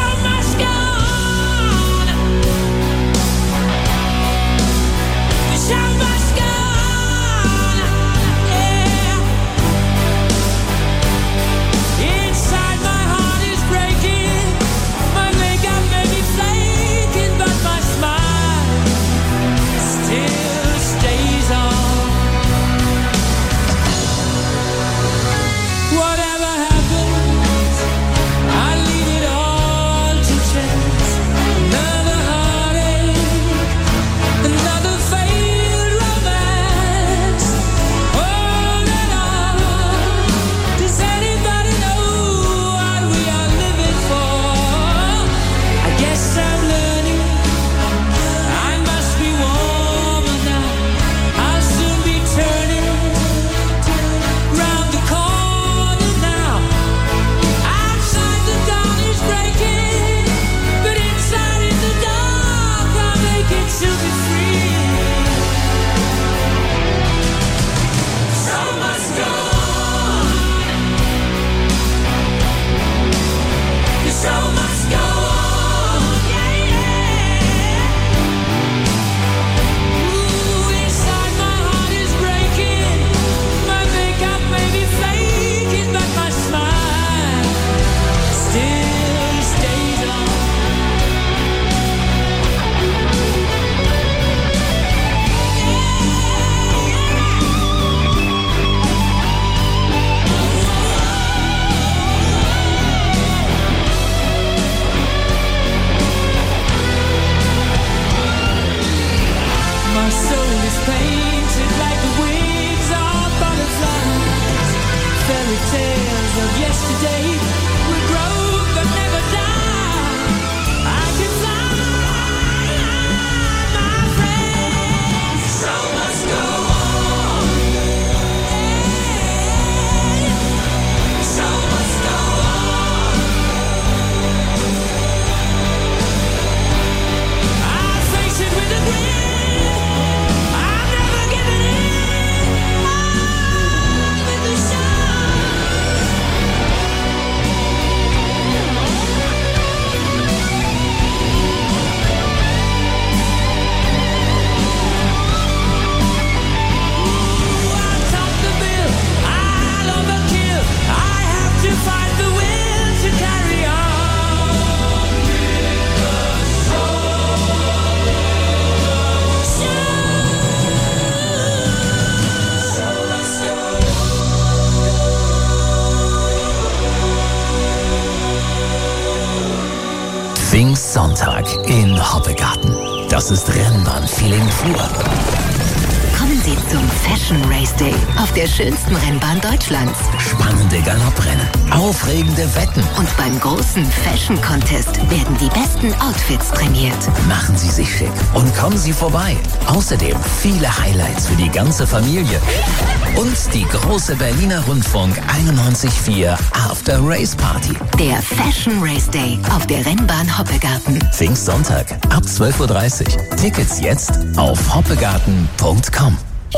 today will grow but never die. I can fly, my friend. Show must go on. Show must go on. I face it with a grin. I'm never giving in. On with the show. Find the will to carry on with the Pfingstsonntag in Hoppegarten. Das ist Rennbahn-Feeling pur. Kommen Sie zum Fashion Race Day auf der schönsten Rennbahn Deutschlands. Spannende Galopprennen, aufregende Wetten. Und beim großen Fashion Contest werden die besten Outfits prämiert. Machen Sie sich schick und kommen Sie vorbei. Außerdem viele Highlights für die ganze Familie. Und die große Berliner Rundfunk 91.4 After Race Party. Der Fashion Race Day auf der Rennbahn Hoppegarten. Pfingstsonntag ab 12.30 Uhr. Tickets jetzt auf hoppegarten.com.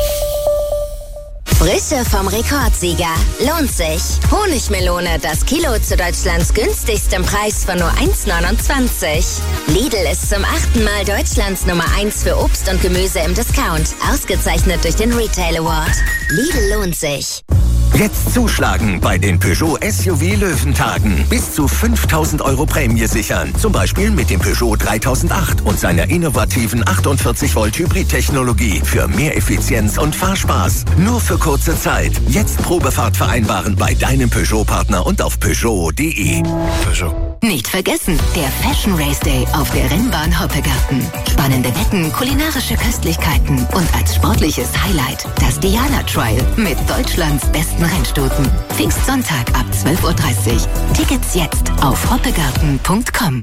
Frische vom Rekordsieger. Lohnt sich. Honigmelone, das Kilo zu Deutschlands günstigstem Preis von nur 1,29. Lidl ist zum 8. Mal Deutschlands Nummer 1 für Obst und Gemüse im Discount. Ausgezeichnet durch den Retail Award. Lidl lohnt sich. Jetzt zuschlagen bei den Peugeot SUV Löwentagen. Bis zu 5.000 € Prämie sichern. Zum Beispiel mit dem Peugeot 3008 und seiner innovativen 48-Volt Hybrid-Technologie für mehr Effizienz und Fahrspaß. Nur für kurze Zeit. Jetzt Probefahrt vereinbaren bei deinem Peugeot-Partner und auf Peugeot.de. Peugeot. Nicht vergessen, der Fashion Race Day auf der Rennbahn Hoppegarten. Spannende Wetten, kulinarische Köstlichkeiten und als sportliches Highlight das Diana Trial mit Deutschlands besten Rennstuten. Pfingstsonntag ab 12.30 Uhr. Tickets jetzt auf hoppegarten.com.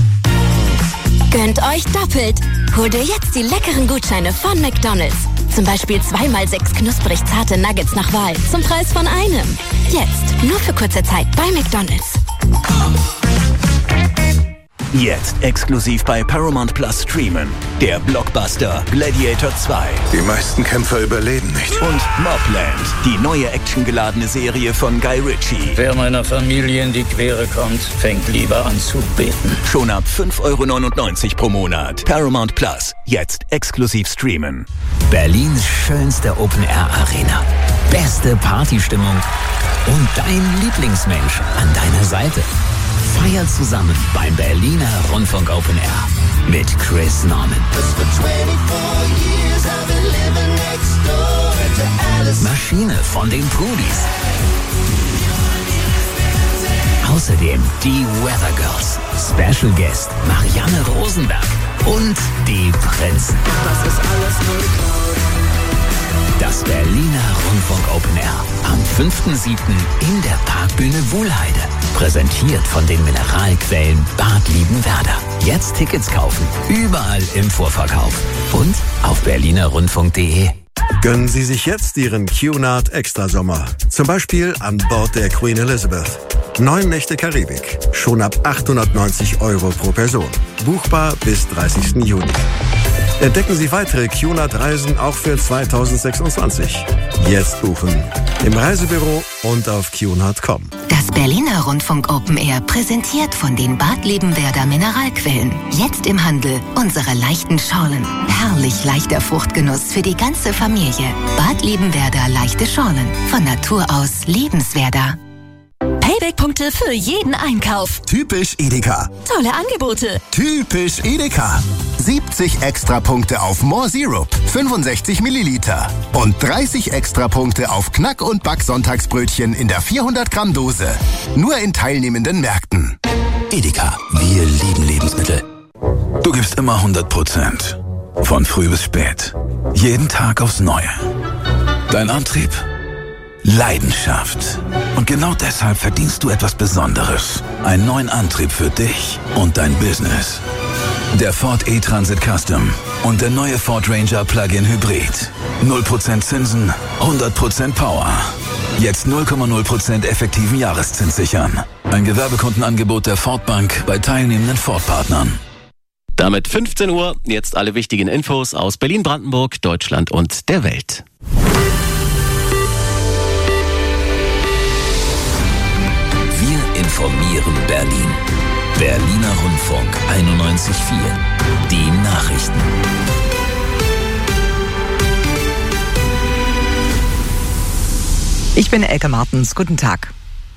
Gönnt euch doppelt. Hol dir jetzt die leckeren Gutscheine von McDonald's. Zum Beispiel 2x6 knusprig zarte Nuggets nach Wahl zum Preis von einem. Jetzt nur für kurze Zeit bei McDonald's. Jetzt exklusiv bei Paramount Plus streamen. Der Blockbuster Gladiator 2. Die meisten Kämpfer überleben nicht. Und Mobland, die neue actiongeladene Serie von Guy Ritchie. Wer meiner Familie in die Quere kommt, fängt lieber an zu beten. Schon ab 5,99 € pro Monat. Paramount Plus, jetzt exklusiv streamen. Berlins schönste Open-Air-Arena. Beste Partystimmung und dein Lieblingsmensch an deiner Seite. Feiert zusammen beim Berliner Rundfunk Open Air mit Chris Norman. Maschine von den Pudis. Außerdem die Weather Girls, Special Guest Marianne Rosenberg und die Prinzen. Das ist alles nur Das Berliner Rundfunk Open Air am 5.7. in der Parkbühne Wuhlheide. Präsentiert von den Mineralquellen Bad Liebenwerda. Jetzt Tickets kaufen, überall im Vorverkauf und auf berlinerrundfunk.de. Gönnen Sie sich jetzt Ihren Cunard Extrasommer. Zum Beispiel an Bord der Queen Elizabeth. 9 Nächte Karibik. Schon ab 890 € pro Person. Buchbar bis 30. Juni. Entdecken Sie weitere Cunard-Reisen auch für 2026. Jetzt buchen. Im Reisebüro und auf cunard.com. Das Berliner Rundfunk Open Air präsentiert von den Bad Liebenwerda Mineralquellen. Jetzt im Handel unsere leichten Schorlen. Herrlich leichter Fruchtgenuss für die ganze Familie. Bad Liebenwerda leichte Schorlen. Von Natur aus lebenswerter. Payback-Punkte für jeden Einkauf. Typisch Edeka. Tolle Angebote. Typisch Edeka. 70 Extrapunkte auf More Syrup, 65 Milliliter. Und 30 Extrapunkte auf Knack- und Back-Sonntagsbrötchen in der 400-Gramm-Dose. Nur in teilnehmenden Märkten. Edeka, wir lieben Lebensmittel. Du gibst immer 100%. Von früh bis spät. Jeden Tag aufs Neue. Dein Antrieb? Leidenschaft. Und genau deshalb verdienst du etwas Besonderes. Einen neuen Antrieb für dich und dein Business. Der Ford E-Transit Custom und der neue Ford Ranger Plug-in Hybrid. 0% Zinsen, 100% Power. Jetzt 0,0% effektiven Jahreszins sichern. Ein Gewerbekundenangebot der Ford Bank bei teilnehmenden Ford-Partnern. Damit 15 Uhr, jetzt alle wichtigen Infos aus Berlin, Brandenburg, Deutschland und der Welt. Wir informieren Berlin. Berliner Rundfunk 91.4. Die Nachrichten. Ich bin Elke Martens. Guten Tag.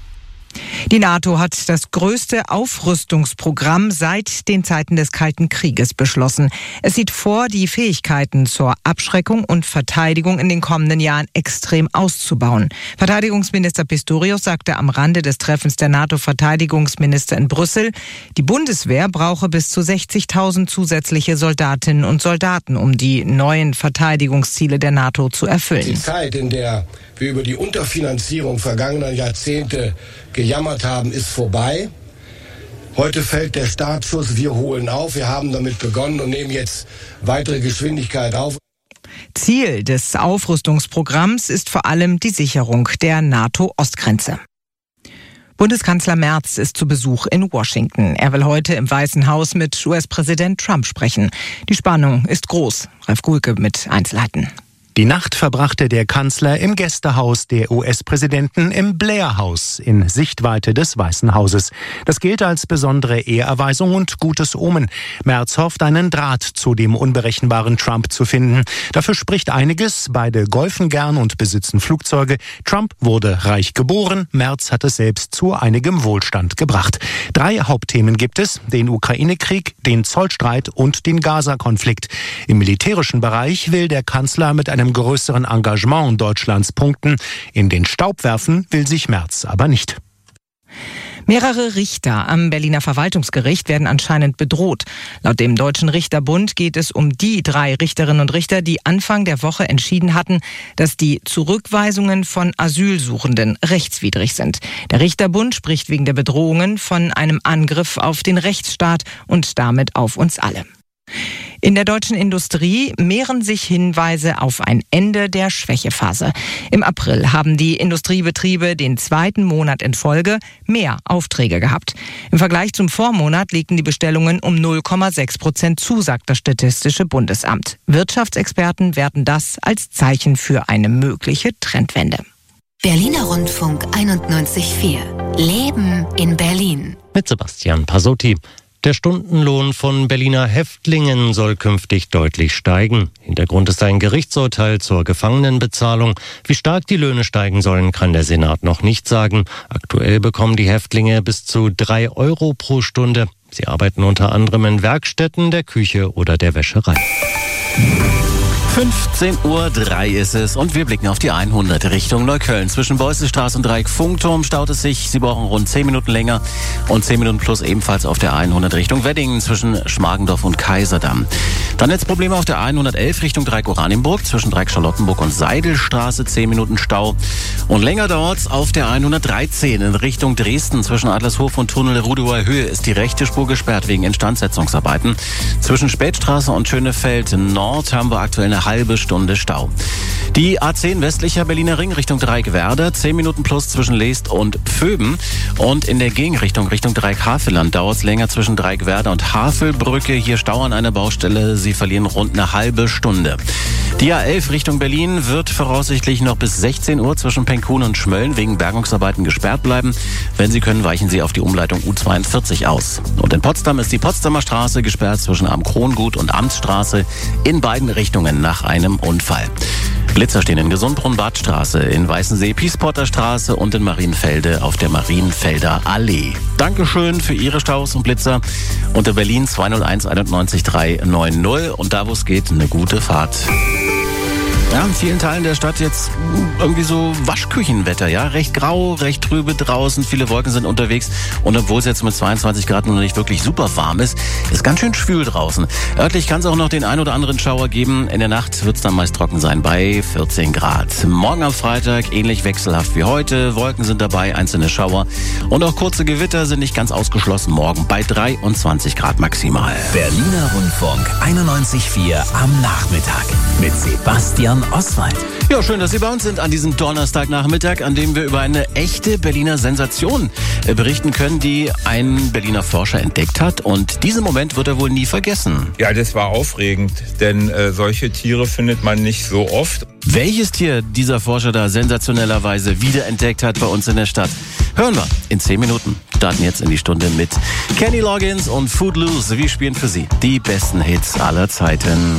Die NATO hat das größte Aufrüstungsprogramm seit den Zeiten des Kalten Krieges beschlossen. Es sieht vor, die Fähigkeiten zur Abschreckung und Verteidigung in den kommenden Jahren extrem auszubauen. Verteidigungsminister Pistorius sagte am Rande des Treffens der NATO-Verteidigungsminister in Brüssel, die Bundeswehr brauche bis zu 60.000 zusätzliche Soldatinnen und Soldaten, um die neuen Verteidigungsziele der NATO zu erfüllen. Die Zeit, in der wir über die Unterfinanzierung vergangener Jahrzehnte gejammert haben, ist vorbei. Heute fällt der Startschuss, wir holen auf. Wir haben damit begonnen und nehmen jetzt weitere Geschwindigkeit auf. Ziel des Aufrüstungsprogramms ist vor allem die Sicherung der NATO-Ostgrenze. Bundeskanzler Merz ist zu Besuch in Washington. Er will heute im Weißen Haus mit US-Präsident Trump sprechen. Die Spannung ist groß. Ralf Gulke mit Einzelheiten. Die Nacht verbrachte der Kanzler im Gästehaus der US-Präsidenten im Blair-Haus in Sichtweite des Weißen Hauses. Das gilt als besondere Ehrerweisung und gutes Omen. Merz hofft, einen Draht zu dem unberechenbaren Trump zu finden. Dafür spricht einiges. Beide golfen gern und besitzen Flugzeuge. Trump wurde reich geboren. Merz hat es selbst zu einigem Wohlstand gebracht. 3 Hauptthemen gibt es: den Ukraine-Krieg, den Zollstreit und den Gaza-Konflikt. Im militärischen Bereich will der Kanzler mit einem größeren Engagement Deutschlands punkten. In den Staub werfen will sich Merz aber nicht. Mehrere Richter am Berliner Verwaltungsgericht werden anscheinend bedroht. Laut dem Deutschen Richterbund geht es um die 3 Richterinnen und Richter, die Anfang der Woche entschieden hatten, dass die Zurückweisungen von Asylsuchenden rechtswidrig sind. Der Richterbund spricht wegen der Bedrohungen von einem Angriff auf den Rechtsstaat und damit auf uns alle. In der deutschen Industrie mehren sich Hinweise auf ein Ende der Schwächephase. Im April haben die Industriebetriebe den 2. Monat in Folge mehr Aufträge gehabt. Im Vergleich zum Vormonat legten die Bestellungen um 0,6% zu, sagt das Statistische Bundesamt. Wirtschaftsexperten werten das als Zeichen für eine mögliche Trendwende. Berliner Rundfunk 91.4. Leben in Berlin. Mit Sebastian Pasotti. Der Stundenlohn von Berliner Häftlingen soll künftig deutlich steigen. Hintergrund ist ein Gerichtsurteil zur Gefangenenbezahlung. Wie stark die Löhne steigen sollen, kann der Senat noch nicht sagen. Aktuell bekommen die Häftlinge bis zu 3 Euro pro Stunde. Sie arbeiten unter anderem in Werkstätten, der Küche oder der Wäscherei. 15:03 Uhr ist es und wir blicken auf die 100 Richtung Neukölln. Zwischen Beuselstraße und Dreieck-Funkturm staut es sich. Sie brauchen rund 10 Minuten länger und 10 Minuten plus ebenfalls auf der 100 Richtung Weddingen zwischen Schmargendorf und Kaiserdamm. Dann jetzt Probleme auf der 111 Richtung Dreieck-Oranienburg zwischen Dreieck-Charlottenburg und Seidelstraße, 10 Minuten Stau. Und länger dauert's auf der 113 in Richtung Dresden zwischen Adlershof und Tunnel Rudower Höhe ist die rechte Spur gesperrt wegen Instandsetzungsarbeiten. Zwischen Spätstraße und Schönefeld Nord haben wir aktuell eine halbe Stunde Stau. Die A10 westlicher Berliner Ring Richtung Dreieck-Werder, 10 Minuten plus zwischen Leest und Pföben. Und in der Gegenrichtung Richtung Dreieck-Havelland dauert es länger zwischen Dreieck-Werder und Havelbrücke. Hier Stau an einer Baustelle. Sie verlieren rund eine halbe Stunde. Die A11 Richtung Berlin wird voraussichtlich noch bis 16 Uhr zwischen Penkhuhn und Schmölln wegen Bergungsarbeiten gesperrt bleiben. Wenn Sie können, weichen Sie auf die Umleitung U42 aus. Und in Potsdam ist die Potsdamer Straße gesperrt zwischen Am-Krongut und Amtsstraße in beiden Richtungen nach einem Unfall. Blitzer stehen in Gesundbrunn-Badstraße, in Weißensee Piespotter Straße und in Marienfelde auf der Marienfelder Allee. Dankeschön für Ihre Staus und Blitzer. Unter Berlin 201 91 390 und da, wo es geht, eine gute Fahrt. Ja, in vielen Teilen der Stadt jetzt irgendwie so Waschküchenwetter, ja. Recht grau, recht trübe draußen, viele Wolken sind unterwegs. Und obwohl es jetzt mit 22 Grad noch nicht wirklich super warm ist ganz schön schwül draußen. Örtlich kann es auch noch den ein oder anderen Schauer geben. In der Nacht wird es dann meist trocken sein bei 14 Grad. Morgen am Freitag ähnlich wechselhaft wie heute. Wolken sind dabei, einzelne Schauer. Und auch kurze Gewitter sind nicht ganz ausgeschlossen. Morgen bei 23 Grad maximal. Berliner Rundfunk 91.4 am Nachmittag mit Sebastian Oswald. Ja, schön, dass Sie bei uns sind an diesem Donnerstagnachmittag, an dem wir über eine echte Berliner Sensation berichten können, die ein Berliner Forscher entdeckt hat. Und diesen Moment wird er wohl nie vergessen. Ja, das war aufregend, denn solche Tiere findet man nicht so oft. Welches Tier dieser Forscher da sensationellerweise wiederentdeckt hat bei uns in der Stadt, hören wir in 10 Minuten. Starten jetzt in die Stunde mit Kenny Loggins und Footloose. Wir spielen für Sie die besten Hits aller Zeiten.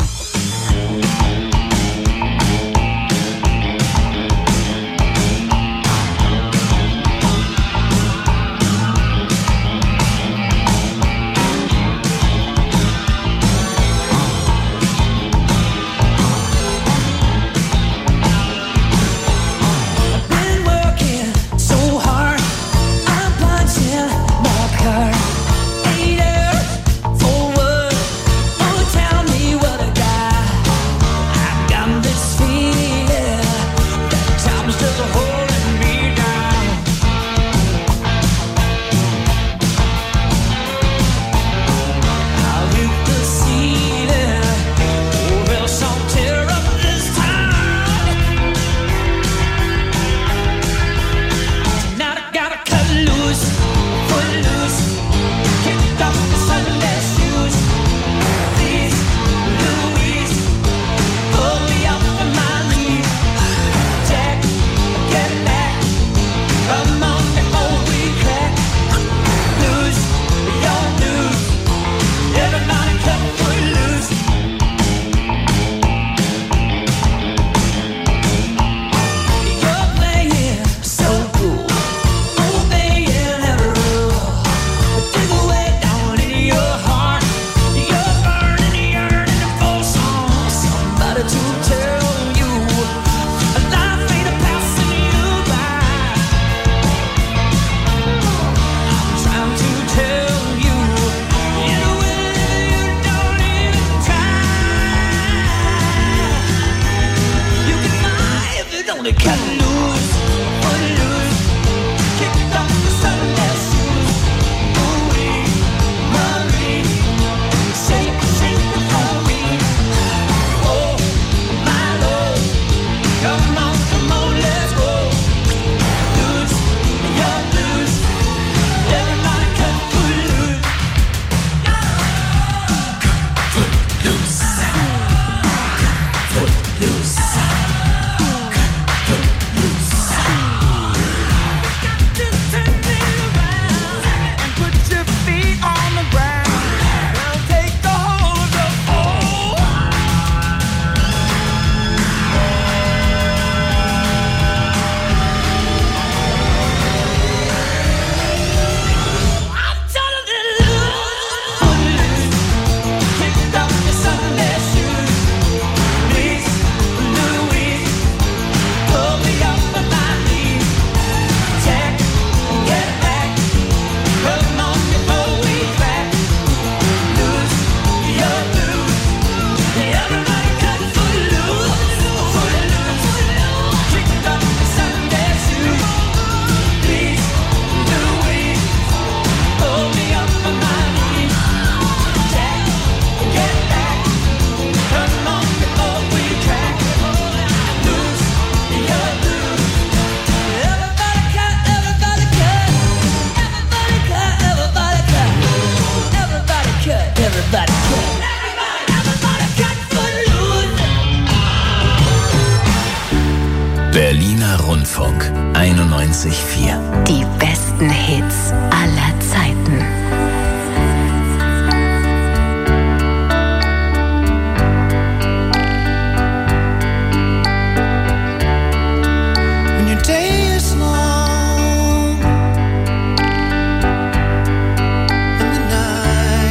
Berliner Rundfunk 91.4. Die besten Hits aller Zeiten.